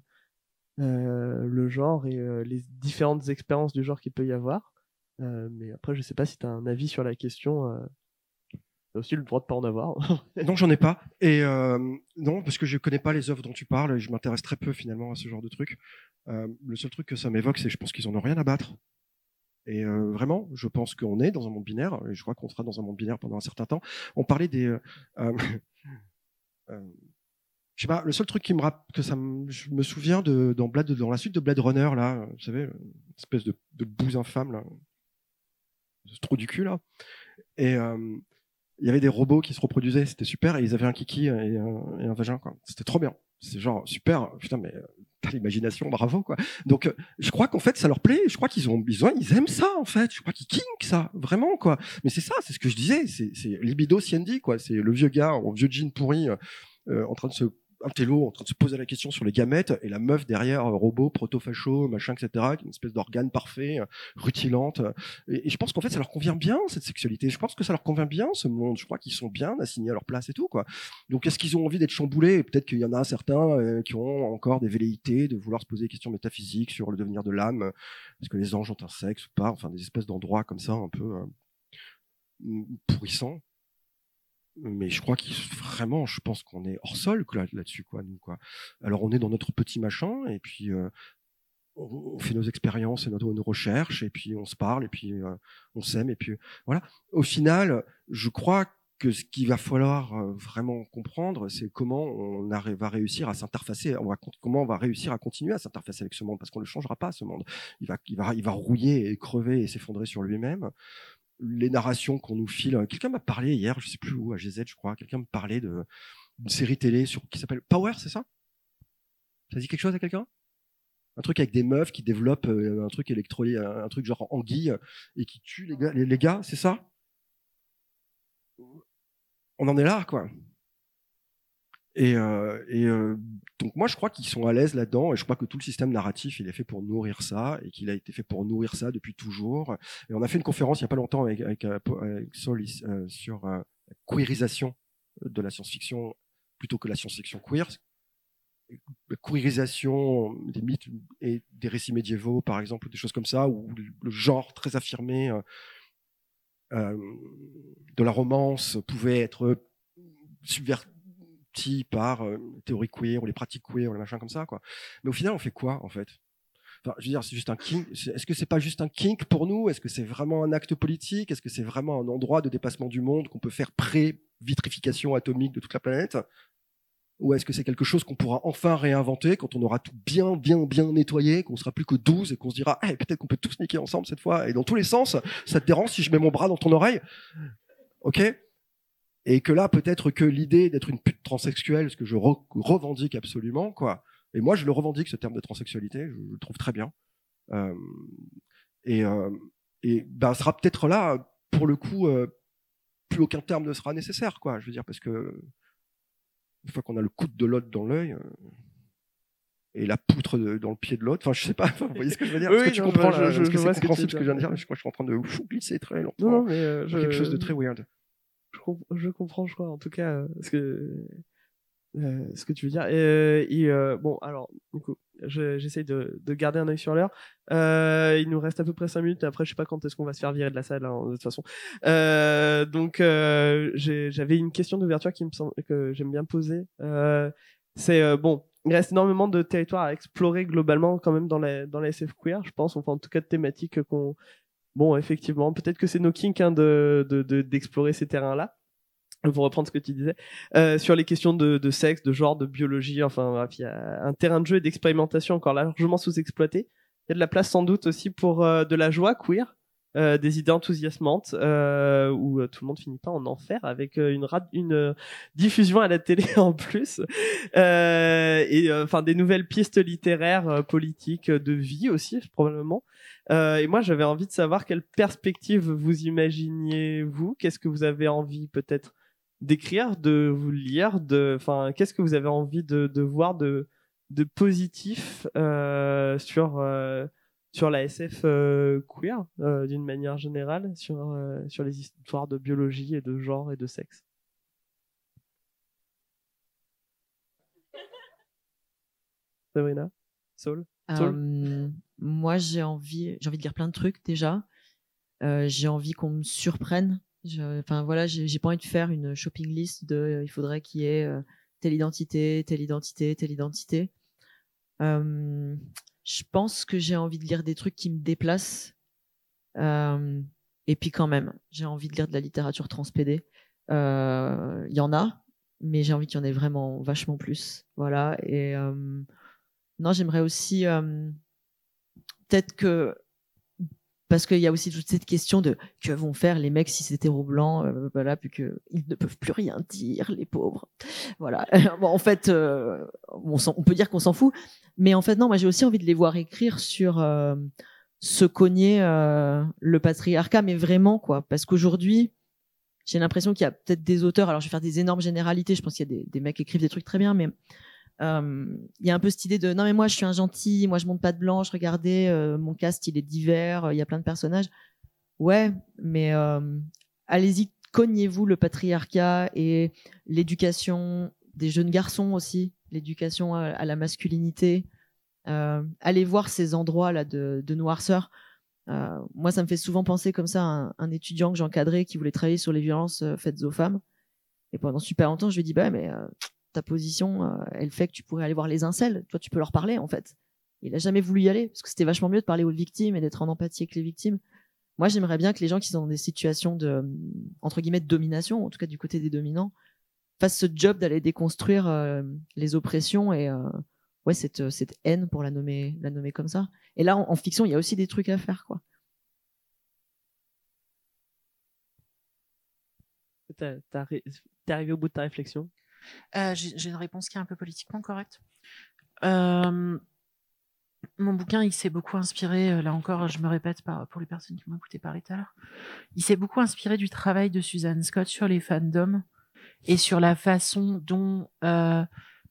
euh, le genre et euh, les différentes expériences du genre qu'il peut y avoir. Euh, mais après, je sais pas si tu as un avis sur la question. Euh, t'as aussi le droit de pas en avoir. Non, j'en ai pas. Et euh, non, parce que je connais pas les œuvres dont tu parles, et je m'intéresse très peu finalement à ce genre de truc. Euh, le seul truc que ça m'évoque, c'est que je pense qu'ils en ont rien à battre. Et euh, vraiment, je pense qu'on est dans un monde binaire, et je crois qu'on sera dans un monde binaire pendant un certain temps. On parlait des... Euh, euh, euh, je sais pas, le seul truc qui me rappelle, que ça me, je me souviens de, dans, Blade, dans la suite de Blade Runner, là, vous savez, une espèce de, de bouse infâme, là, ce trou du cul, là. Et... Euh, il y avait des robots qui se reproduisaient, c'était super, et ils avaient un kiki et un, et un vagin, quoi. C'était trop bien. C'est genre super, putain, mais euh, t'as l'imagination, bravo, quoi. Donc, euh, je crois qu'en fait, ça leur plaît. Je crois qu'ils ont besoin, ils aiment ça, en fait. Je crois qu'ils kinkent ça, vraiment, quoi. Mais c'est ça, c'est ce que je disais, c'est, c'est libido Siendi, quoi. C'est le vieux gars en vieux jean pourri, euh, en train de se un télo en train de se poser la question sur les gamètes et la meuf derrière, euh, robot, proto-facho, machin, et cetera, qui est une espèce d'organe parfait, euh, rutilante. Et, et je pense qu'en fait, ça leur convient bien, cette sexualité. Je pense que ça leur convient bien, ce monde. Je crois qu'ils sont bien assignés à leur place et tout, quoi. Donc, est-ce qu'ils ont envie d'être chamboulés? Peut-être qu'il y en a certains euh, qui ont encore des velléités de vouloir se poser des questions métaphysiques sur le devenir de l'âme. Est-ce que les anges ont un sexe ou pas? Enfin, des espèces d'endroits comme ça, un peu euh, pourrissants. Mais je crois qu'il vraiment, je pense qu'on est hors sol là, là-dessus, quoi, nous, quoi. Alors on est dans notre petit machin, et puis euh, on, on fait nos expériences et nos, nos recherches, et puis on se parle, et puis euh, on s'aime, et puis voilà. Au final, je crois que ce qu'il va falloir euh, vraiment comprendre, c'est comment on a, va réussir à s'interfacer, on va, comment on va réussir à continuer à s'interfacer avec ce monde, parce qu'on ne le changera pas, ce monde. Il va, il va, il va rouiller et crever et s'effondrer sur lui-même. Les narrations qu'on nous file. Quelqu'un m'a parlé hier, je sais plus où, à G Z, je crois. Quelqu'un me parlait de d'une série télé sur qui s'appelle Power, c'est ça? Ça dit quelque chose à quelqu'un? Un truc avec des meufs qui développent euh, un truc électrolyte, un truc genre anguille et qui tue les gars, les, les gars, c'est ça? On en est là, quoi. Et, euh, et euh, donc moi je crois qu'ils sont à l'aise là-dedans, et je crois que tout le système narratif il est fait pour nourrir ça, et qu'il a été fait pour nourrir ça depuis toujours. Et on a fait une conférence il y a pas longtemps avec, avec, avec Sol euh, sur euh, la queerisation de la science-fiction plutôt que la science-fiction queer, la queerisation des mythes et des récits médiévaux par exemple, des choses comme ça, où le genre très affirmé euh, euh, de la romance pouvait être subverti par euh, théorie queer ou les pratiques queer ou les machins comme ça, quoi. Mais au final, on fait quoi, en fait? Enfin, je veux dire, c'est juste un kink. Est-ce que c'est pas juste un kink pour nous? Est-ce que c'est vraiment un acte politique? Est-ce que c'est vraiment un endroit de dépassement du monde qu'on peut faire pré-vitrification atomique de toute la planète? Ou est-ce que c'est quelque chose qu'on pourra enfin réinventer quand on aura tout bien, bien, bien nettoyé, qu'on sera plus que douze et qu'on se dira, hey, peut-être qu'on peut tous niquer ensemble cette fois, et dans tous les sens? Ça te dérange si je mets mon bras dans ton oreille? Ok? Et que là, peut-être que l'idée d'être une pute transsexuelle, ce que je re- revendique absolument, quoi. Et moi, je le revendique, ce terme de transsexualité, je, je le trouve très bien. Euh, et euh, et ben, sera peut-être là, pour le coup, euh, plus aucun terme ne sera nécessaire, quoi. Je veux dire, parce que une fois qu'on a le coude de l'autre dans l'œil, euh, et la poutre de, dans le pied de l'autre, enfin, je sais pas, vous voyez ce que je veux dire? Oui, Est-ce que oui, tu non, comprends, je, là, je, est-ce que je c'est vois compréhensible ce ce que je viens de dire? Je crois que je suis en train de ouf, glisser très lentement. Non, non, mais euh, je... quelque chose de très weird. Je, comp- je comprends, je crois, en tout cas, euh, ce que euh, ce que tu veux dire. Et, et euh, bon, alors, du coup, je, j'essaye de, de garder un œil sur l'heure. Euh, il nous reste à peu près cinq minutes. Après, je sais pas quand est-ce qu'on va se faire virer de la salle, hein, de toute façon. Euh, donc, euh, j'ai, j'avais une question d'ouverture qui me semble que j'aime bien poser. Euh, c'est euh, bon. Il reste énormément de territoires à explorer globalement quand même dans la dans la S F queer, je pense. Enfin, en tout cas, de thématiques qu'on bon, effectivement, peut-être que c'est nos kinks hein, de, de, de, d'explorer ces terrains-là. Pour reprendre ce que tu disais, euh, sur les questions de, de sexe, de genre, de biologie, enfin, bref, il y a un terrain de jeu et d'expérimentation encore largement sous-exploité. Il y a de la place sans doute aussi pour euh, de la joie queer, euh, des idées enthousiasmantes, euh, où euh, tout le monde finit pas en enfer avec euh, une, rad- une euh, diffusion à la télé en plus, euh, et enfin euh, des nouvelles pistes littéraires, euh, politiques, de vie aussi probablement. Euh, et moi, j'avais envie de savoir quelle perspective vous imaginiez vous, qu'est-ce que vous avez envie peut-être d'écrire, de vous lire, de, enfin, qu'est-ce que vous avez envie de, de voir de, de positif euh, sur euh, sur la S F euh, queer euh, d'une manière générale, sur euh, sur les histoires de biologie et de genre et de sexe. Sabrina, Saul, Saul euh, moi, j'ai envie, j'ai envie de lire plein de trucs déjà. Euh, j'ai envie qu'on me surprenne. Enfin voilà, j'ai, j'ai pas envie de faire une shopping list de euh, il faudrait qu'il y ait euh, telle identité, telle identité, telle identité. Euh, je pense que j'ai envie de lire des trucs qui me déplacent. Euh, et puis quand même, j'ai envie de lire de la littérature transpédée. Il euh, y en a, mais j'ai envie qu'il y en ait vraiment vachement plus. Voilà. Et euh, non, j'aimerais aussi euh, peut-être que parce qu'il y a aussi toute cette question de que vont faire les mecs si c'est hétéro blanc, euh, voilà, puis qu'ils ne peuvent plus rien dire, les pauvres. Voilà. Bon, en fait, euh, on, on peut dire qu'on s'en fout, mais en fait non, moi j'ai aussi envie de les voir écrire sur euh, se cogner euh, le patriarcat, mais vraiment quoi, parce qu'aujourd'hui j'ai l'impression qu'il y a peut-être des auteurs, alors je vais faire des énormes généralités, je pense qu'il y a des, des mecs qui écrivent des trucs très bien, mais il euh, y a un peu cette idée de non mais moi je suis un gentil, moi je monte pas de blanche, regardez euh, mon cast il est divers, il y a plein de personnages. Ouais, mais euh, allez-y, cognez-vous le patriarcat et l'éducation des jeunes garçons aussi, l'éducation à, à la masculinité. Euh, allez voir ces endroits là de, de noirceur. Euh, moi ça me fait souvent penser comme ça à un, un étudiant que j'encadrais qui voulait travailler sur les violences euh, faites aux femmes. Et pendant super longtemps je lui ai dit bah mais euh, ta position, euh, elle fait que tu pourrais aller voir les incels. Toi, tu peux leur parler, en fait. Il a jamais voulu y aller, parce que c'était vachement mieux de parler aux victimes et d'être en empathie avec les victimes. Moi, j'aimerais bien que les gens qui sont dans des situations de, entre guillemets, de domination, en tout cas du côté des dominants, fassent ce job d'aller déconstruire euh, les oppressions et, euh, ouais, cette, cette haine, pour la nommer, la nommer comme ça. Et là, en, en fiction, il y a aussi des trucs à faire, quoi. T'as, t'as, t'es arrivé au bout de ta réflexion? Euh, j'ai, j'ai une réponse qui est un peu politiquement correcte. Euh, mon bouquin, il s'est beaucoup inspiré, euh, là encore, je me répète par, pour les personnes qui m'ont écouté parler tout à l'heure, il s'est beaucoup inspiré du travail de Suzanne Scott sur les fandoms et sur la façon dont euh,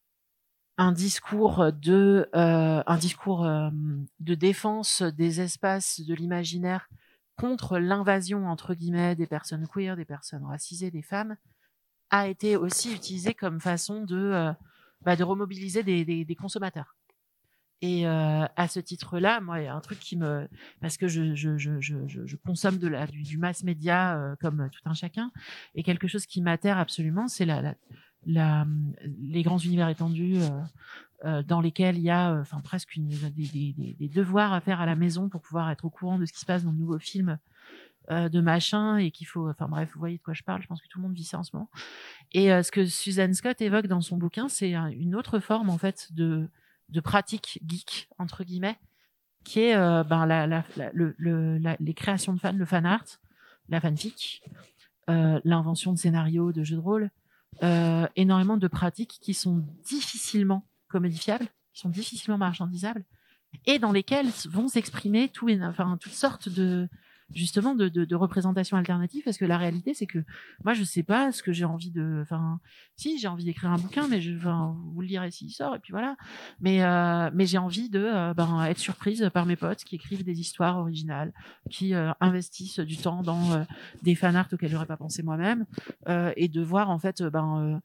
un discours de, euh, un discours euh, de défense des espaces de l'imaginaire contre l'invasion, entre guillemets, des personnes queer, des personnes racisées, des femmes, a été aussi utilisé comme façon de, euh, bah, de remobiliser des, des, des consommateurs. Et euh, à ce titre-là, moi, il y a un truc qui me, parce que je, je, je, je, je consomme de la, du, du mass média euh, comme tout un chacun, et quelque chose qui m'atterre absolument, c'est la, la, la, les grands univers étendus euh, euh, dans lesquels il y a, enfin euh, presque une, des, des, des, des devoirs à faire à la maison pour pouvoir être au courant de ce qui se passe dans le nouveau film. Euh, de machin et qu'il faut, enfin bref, vous voyez de quoi je parle, je pense que tout le monde vit ça en ce moment. Et euh, ce que Suzanne Scott évoque dans son bouquin, c'est un, une autre forme en fait de, de pratique geek, entre guillemets, qui est euh, ben, la, la, la, le, le, la, les créations de fans, le fan art, la fanfic, euh, l'invention de scénarios, de jeux de rôle, euh, énormément de pratiques qui sont difficilement commodifiables, qui sont difficilement marchandisables, et dans lesquelles vont s'exprimer tout, enfin, toutes sortes de justement de, de, de représentations alternatives, parce que la réalité c'est que moi je sais pas ce que j'ai envie de, enfin si j'ai envie d'écrire un bouquin, mais je, enfin vous le lirez s'il sort et puis voilà, mais euh, mais j'ai envie de euh, ben, être surprise par mes potes qui écrivent des histoires originales, qui euh, investissent du temps dans euh, des fanarts auxquels j'aurais pas pensé moi-même, euh, et de voir en fait ben euh,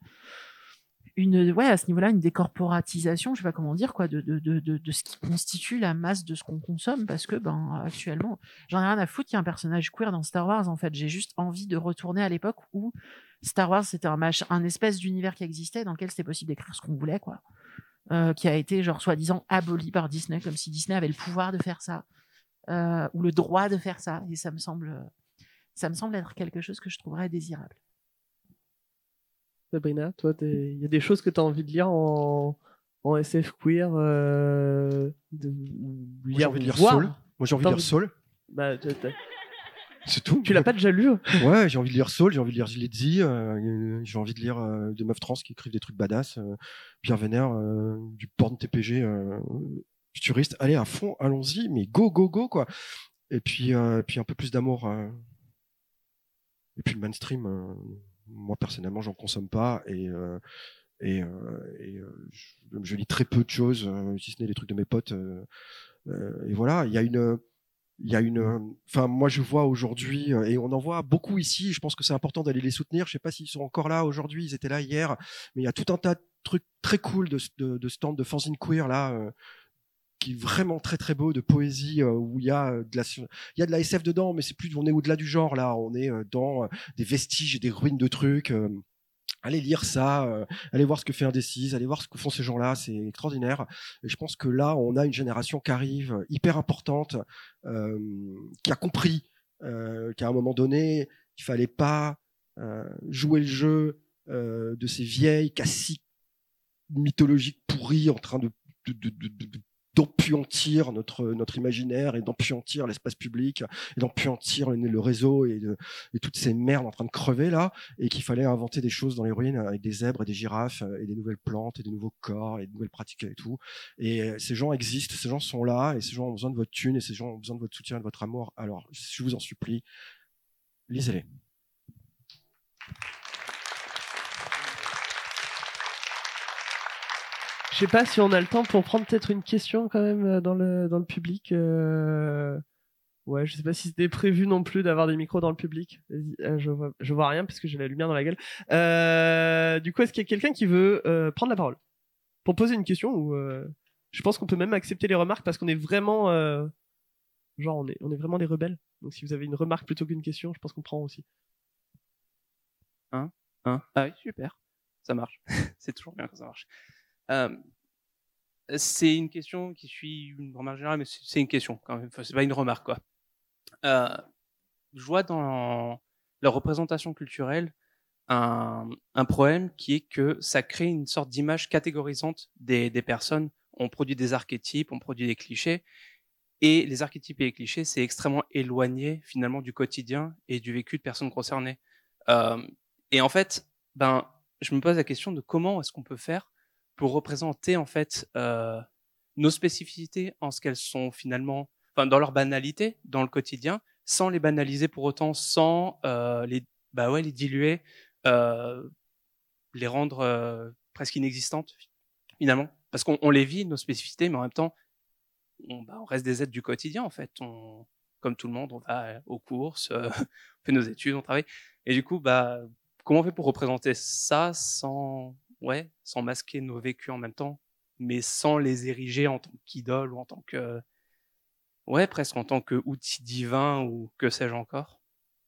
une, ouais, à ce niveau-là, une décorporatisation, je sais pas comment dire, quoi, de, de, de, de, de ce qui constitue la masse de ce qu'on consomme, parce que, ben, actuellement, j'en ai rien à foutre qu'il y ait un personnage queer dans Star Wars, en fait. J'ai juste envie de retourner à l'époque où Star Wars, c'était un match, un espèce d'univers qui existait, dans lequel c'était possible d'écrire ce qu'on voulait, quoi. Euh, qui a été, genre, soi-disant aboli par Disney, comme si Disney avait le pouvoir de faire ça. euh, ou le droit de faire ça. Et ça me semble, ça me semble être quelque chose que je trouverais désirable. Sabrina, toi, il y a des choses que tu as envie de lire en, en S F queer euh, de, Moi, j'ai envie de lire voir. Saul. Moi, j'ai envie de lire Saul. Bah, t'as, t'as... C'est tout. Tu l'as pas déjà lu? Ouais, j'ai envie de lire Saul, j'ai envie de lire Lizzy, euh, j'ai envie de lire euh, des meufs trans qui écrivent des trucs badass, euh, Pierre Vénère, euh, du porn T P G euh, futuriste. Allez, à fond, allons-y, mais go, go, go, quoi. Et puis, euh, puis un peu plus d'amour. Euh... Et puis le mainstream, euh, moi, personnellement, j'en consomme pas. Et, euh, et, euh, et euh, je, je lis très peu de choses, euh, si ce n'est les trucs de mes potes. Euh, euh, et voilà, il y a une... Il y a une, enfin moi je vois aujourd'hui et on en voit beaucoup ici. Je pense que c'est important d'aller les soutenir. Je sais pas s'ils sont encore là aujourd'hui. Ils étaient là hier, mais il y a tout un tas de trucs très cool de de, de stands de fanzine queer là, euh, qui est vraiment très très beau, de poésie euh, où il y a de la, il y a de la S F dedans, mais c'est plus, on est au-delà du genre là. On est dans des vestiges et des ruines de trucs. Euh, Allez lire ça, euh, allez voir ce que fait Indécise, allez voir ce que font ces gens-là, c'est extraordinaire. Et je pense que là, on a une génération qui arrive, hyper importante, euh, qui a compris euh, qu'à un moment donné, il fallait pas euh, jouer le jeu euh, de ces vieilles classiques mythologiques pourries en train de, de, de, de, de d'empuantir notre notre imaginaire et d'empuantir l'espace public et d'empuantir le, le réseau et, de, et toutes ces merdes en train de crever là, et qu'il fallait inventer des choses dans les ruines avec des zèbres et des girafes et des nouvelles plantes et des nouveaux corps et de nouvelles pratiques et tout. Et ces gens existent, ces gens sont là, et ces gens ont besoin de votre thune, et ces gens ont besoin de votre soutien et de votre amour. Alors je vous en supplie, lisez-les. Je sais pas si on a le temps pour prendre peut-être une question quand même dans le dans le public. Euh... Ouais, je sais pas si c'était prévu non plus d'avoir des micros dans le public. Euh, je vois, je vois rien parce que j'ai la lumière dans la gueule. Euh... Du coup, est-ce qu'il y a quelqu'un qui veut euh, prendre la parole pour poser une question ou euh... je pense qu'on peut même accepter les remarques parce qu'on est vraiment euh... genre on est on est vraiment des rebelles. Donc si vous avez une remarque plutôt qu'une question, je pense qu'on prend aussi. Hein, hein. Ah oui, super, ça marche. C'est toujours bien que ça marche. Euh, c'est une question qui suit une remarque générale, mais c'est une question quand même. Enfin, c'est pas une remarque, quoi. Euh, je vois dans la représentation culturelle un, un problème qui est que ça crée une sorte d'image catégorisante des, des personnes. On produit des archétypes, on produit des clichés, et les archétypes et les clichés, c'est extrêmement éloigné finalement du quotidien et du vécu de personnes concernées. Euh, et en fait, ben, je me pose la question de comment est-ce qu'on peut faire pour représenter en fait euh, nos spécificités en ce qu'elles sont finalement, enfin dans leur banalité, dans le quotidien, sans les banaliser pour autant, sans euh, les, bah ouais, les diluer, euh, les rendre euh, presque inexistantes finalement, parce qu'on on les vit nos spécificités, mais en même temps, on, bah, on reste des êtres du quotidien en fait. On, comme tout le monde, on va aux courses, euh, on fait nos études, on travaille, et du coup, bah comment on fait pour représenter ça sans ouais, sans masquer nos vécus en même temps, mais sans les ériger en tant qu'idole ou en tant que, ouais, presque en tant qu'outil divin ou que sais-je encore.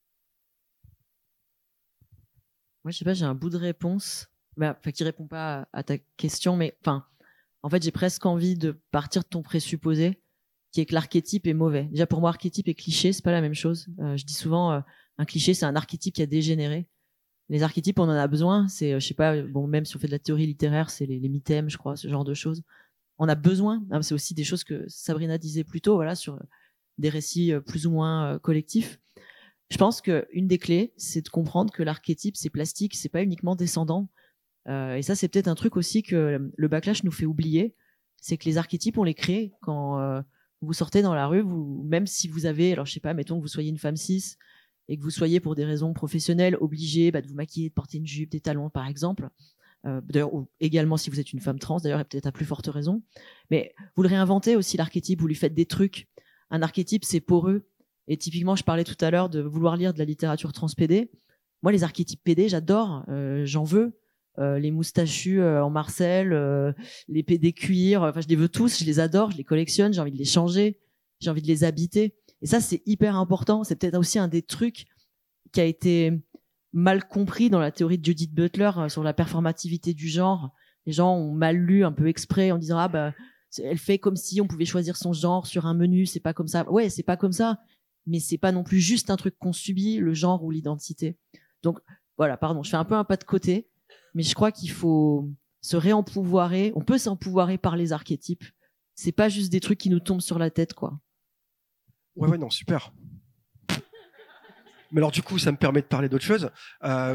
Moi, je sais pas, j'ai un bout de réponse, bah, enfin, qui répond pas à, à ta question, mais enfin, en fait, j'ai presque envie de partir de ton présupposé, qui est que l'archétype est mauvais. Déjà, pour moi, archétype et cliché, c'est pas la même chose. Euh, je dis souvent, euh, un cliché, c'est un archétype qui a dégénéré. Les archétypes, on en a besoin. C'est, euh, je sais pas, bon, même si on fait de la théorie littéraire, c'est les, les mythèmes, je crois, ce genre de choses. On a besoin. Hein, c'est aussi des choses que Sabrina disait plus tôt, voilà, sur des récits plus ou moins euh, collectifs. Je pense que une des clés, c'est de comprendre que l'archétype, c'est plastique, c'est pas uniquement descendant. Euh, et ça, c'est peut-être un truc aussi que le backlash nous fait oublier, c'est que les archétypes, on les crée quand euh, vous sortez dans la rue, vous, même si vous avez, alors je sais pas, mettons que vous soyez une femme cis et que vous soyez pour des raisons professionnelles obligé bah, de vous maquiller, de porter une jupe, des talons par exemple, euh, d'ailleurs, ou également si vous êtes une femme trans d'ailleurs, et peut-être à plus forte raison, mais vous le réinventez aussi l'archétype, vous lui faites des trucs. Un archétype c'est poreux, et typiquement je parlais tout à l'heure de vouloir lire de la littérature transpédée. Moi les archétypes P D j'adore, euh, j'en veux, euh, les moustachus euh, en Marcel, euh, les P D cuir, enfin je les veux tous, je les adore, je les collectionne, j'ai envie de les changer, j'ai envie de les habiter. Et ça, c'est hyper important. C'est peut-être aussi un des trucs qui a été mal compris dans la théorie de Judith Butler euh, sur la performativité du genre. Les gens ont mal lu un peu exprès en disant ah bah elle fait comme si on pouvait choisir son genre sur un menu, c'est pas comme ça. Ouais, c'est pas comme ça, mais c'est pas non plus juste un truc qu'on subit, le genre ou l'identité. Donc voilà, pardon, je fais un peu un pas de côté, mais je crois qu'il faut se réempouvoirer. On peut s'empouvoirer par les archétypes. C'est pas juste des trucs qui nous tombent sur la tête, quoi. Ouais, ouais, non, super. Mais alors du coup, ça me permet de parler d'autre chose. Euh...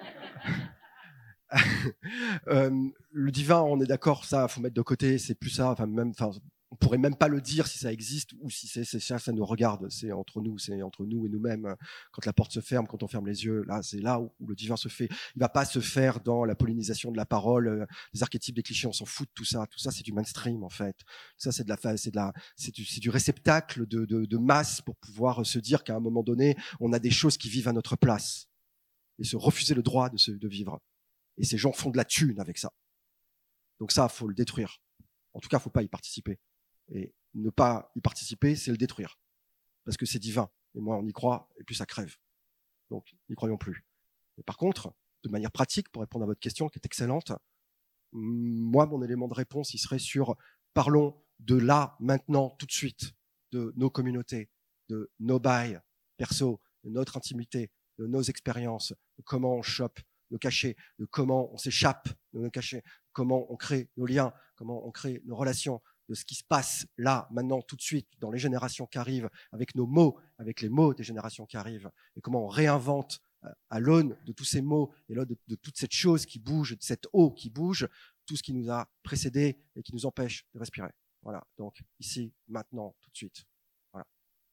euh, le divin, on est d'accord, ça, faut mettre de côté. C'est plus ça. Enfin, même, enfin, on pourrait même pas le dire si ça existe ou si c'est, c'est ça, ça nous regarde. C'est entre nous, c'est entre nous et nous-mêmes. Quand la porte se ferme, quand on ferme les yeux, là, c'est là où, où le divin se fait. Il va pas se faire dans la pollinisation de la parole, euh, les archétypes, des clichés. On s'en fout de tout ça. Tout ça, c'est du mainstream en fait. Ça, c'est de la, c'est de la, c'est du, c'est du réceptacle de, de, de masse pour pouvoir se dire qu'à un moment donné, on a des choses qui vivent à notre place et se refuser le droit de se, de vivre. Et ces gens font de la thune avec ça. Donc ça, faut le détruire. En tout cas, faut pas y participer. Et ne pas y participer, c'est le détruire. Parce que c'est divin. Et moi, on y croit, et puis ça crève. Donc, n'y croyons plus. Mais par contre, de manière pratique, pour répondre à votre question, qui est excellente, moi, mon élément de réponse, il serait sur, parlons de là, maintenant, tout de suite, de nos communautés, de nos bails perso, de notre intimité, de nos expériences, de comment on chope nos cachets, de comment on s'échappe de nos cachets, comment on crée nos liens, comment on crée nos relations, de ce qui se passe là, maintenant, tout de suite, dans les générations qui arrivent, avec nos mots, avec les mots des générations qui arrivent, et comment on réinvente à l'aune de tous ces mots et l'aune de, de toute cette chose qui bouge, de cette eau qui bouge, tout ce qui nous a précédés et qui nous empêche de respirer. Voilà, donc ici, maintenant, tout de suite. Voilà.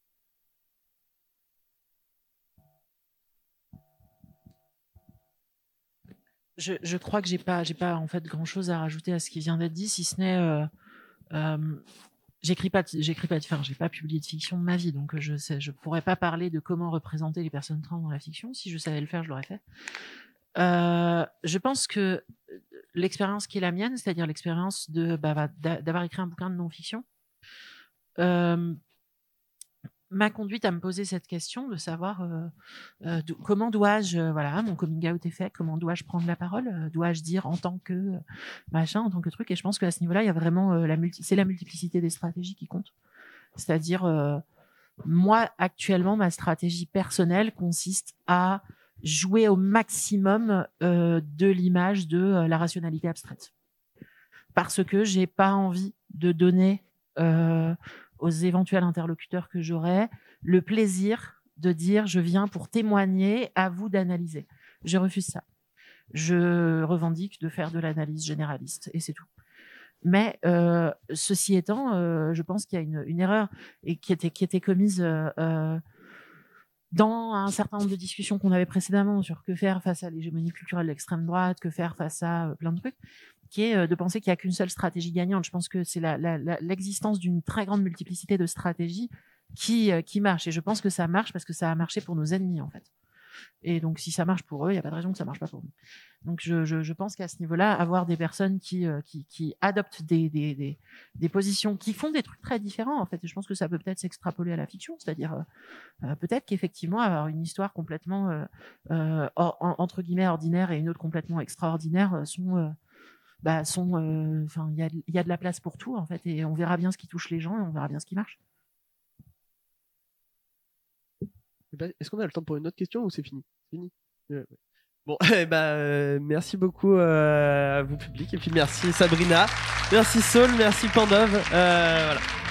Je, je crois que j'ai pas, j'ai pas en fait grand chose à rajouter à ce qui vient d'être dit, si ce n'est, euh, euh, j'écris pas, j'écris pas, enfin, j'ai pas publié de fiction de ma vie, donc je sais, je pourrais pas parler de comment représenter les personnes trans dans la fiction. Si je savais le faire, je l'aurais fait. Euh, je pense que l'expérience qui est la mienne, c'est-à-dire l'expérience de, bah, d'avoir écrit un bouquin de non-fiction, euh, m'a conduite à me poser cette question de savoir euh, euh, de, comment dois-je, euh, voilà, mon coming out est fait, comment dois-je prendre la parole, euh, dois-je dire en tant que euh, machin, en tant que truc, et je pense qu'à ce niveau-là, il y a vraiment euh, la multi, c'est la multiplicité des stratégies qui compte. C'est-à-dire, euh, moi, actuellement, ma stratégie personnelle consiste à jouer au maximum euh, de l'image de euh, la rationalité abstraite. Parce que j'ai pas envie de donner euh, aux éventuels interlocuteurs que j'aurai le plaisir de dire je viens pour témoigner, à vous d'analyser. Je refuse ça. Je revendique de faire de l'analyse généraliste et c'est tout. Mais euh, ceci étant, euh, je pense qu'il y a une, une erreur et qui était qui était commise euh, euh, dans un certain nombre de discussions qu'on avait précédemment sur que faire face à l'hégémonie culturelle de l'extrême droite, que faire face à euh, plein de trucs, qui est euh, de penser qu'il n'y a qu'une seule stratégie gagnante. Je pense que c'est la, la, la, l'existence d'une très grande multiplicité de stratégies qui, euh, qui marche. Et je pense que ça marche parce que ça a marché pour nos ennemis, en fait. Et donc, si ça marche pour eux, il n'y a pas de raison que ça marche pas pour nous. Donc, je, je, je pense qu'à ce niveau-là, avoir des personnes qui, euh, qui, qui adoptent des, des, des, des positions, qui font des trucs très différents, en fait, et je pense que ça peut peut-être s'extrapoler à la fiction, c'est-à-dire euh, peut-être qu'effectivement, avoir une histoire complètement, euh, euh, or, en, entre guillemets, ordinaire et une autre complètement extraordinaire euh, sont... Euh, bah, sont, enfin, euh, il y a, y a de la place pour tout, en fait, et on verra bien ce qui touche les gens et on verra bien ce qui marche. Est-ce qu'on a le temps pour une autre question ou c'est fini? Fini. Euh, bon, eh ben, euh, merci beaucoup euh, à vous public et puis merci Sabrina, merci Saul, merci Pandov, euh, voilà.